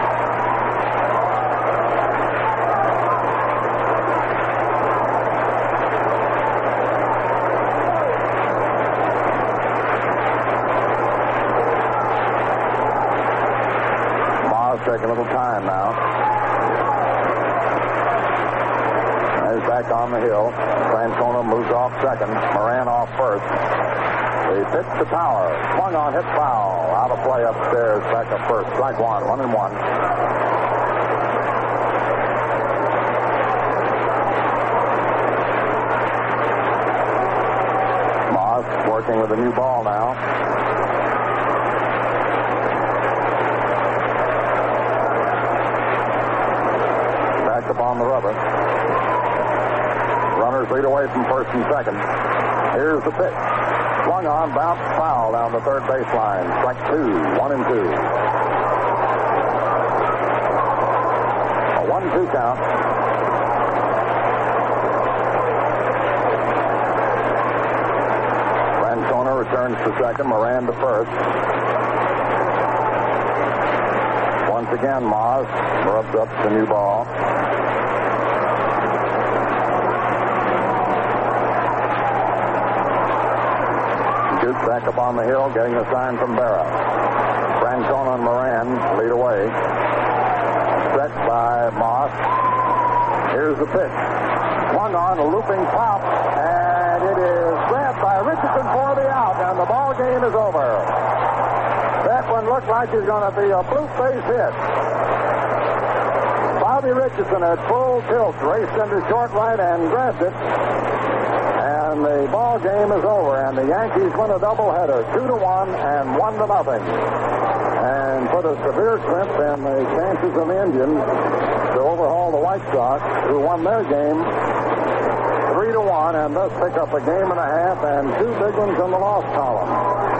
Take a little time now. He's back on the hill. Francona moves off second. Moran off first. pitch to Tower. Swung on, hit foul. Out of play upstairs, back up first. Strike one, one and one. Moss working with a new ball now. Back up on the rubber. Runners lead away from first and second. Here's the pitch. Swung on, bounced, foul down the third baseline. Strike two, one and two. A one two count. Francona returns to second, Moran to first. Once again, Moss rubs up the new ball. Duke back up on the hill, getting a sign from Berra. Francona and Moran lead away. Set by Moss. Here's the pitch. Swung on, a looping pop, and it is grabbed by Richardson for the out, and the ball game is over. That one looked like it was going to be a blue base hit. Bobby Richardson at full tilt raced into short right and grabbed it. And the ball game is over, and the Yankees win a doubleheader, two to one and one to nothing, and put a severe crimp in the chances of the Indians to overhaul the White Sox, who won their game three to one, and thus pick up a game and a half and two big ones in the loss column.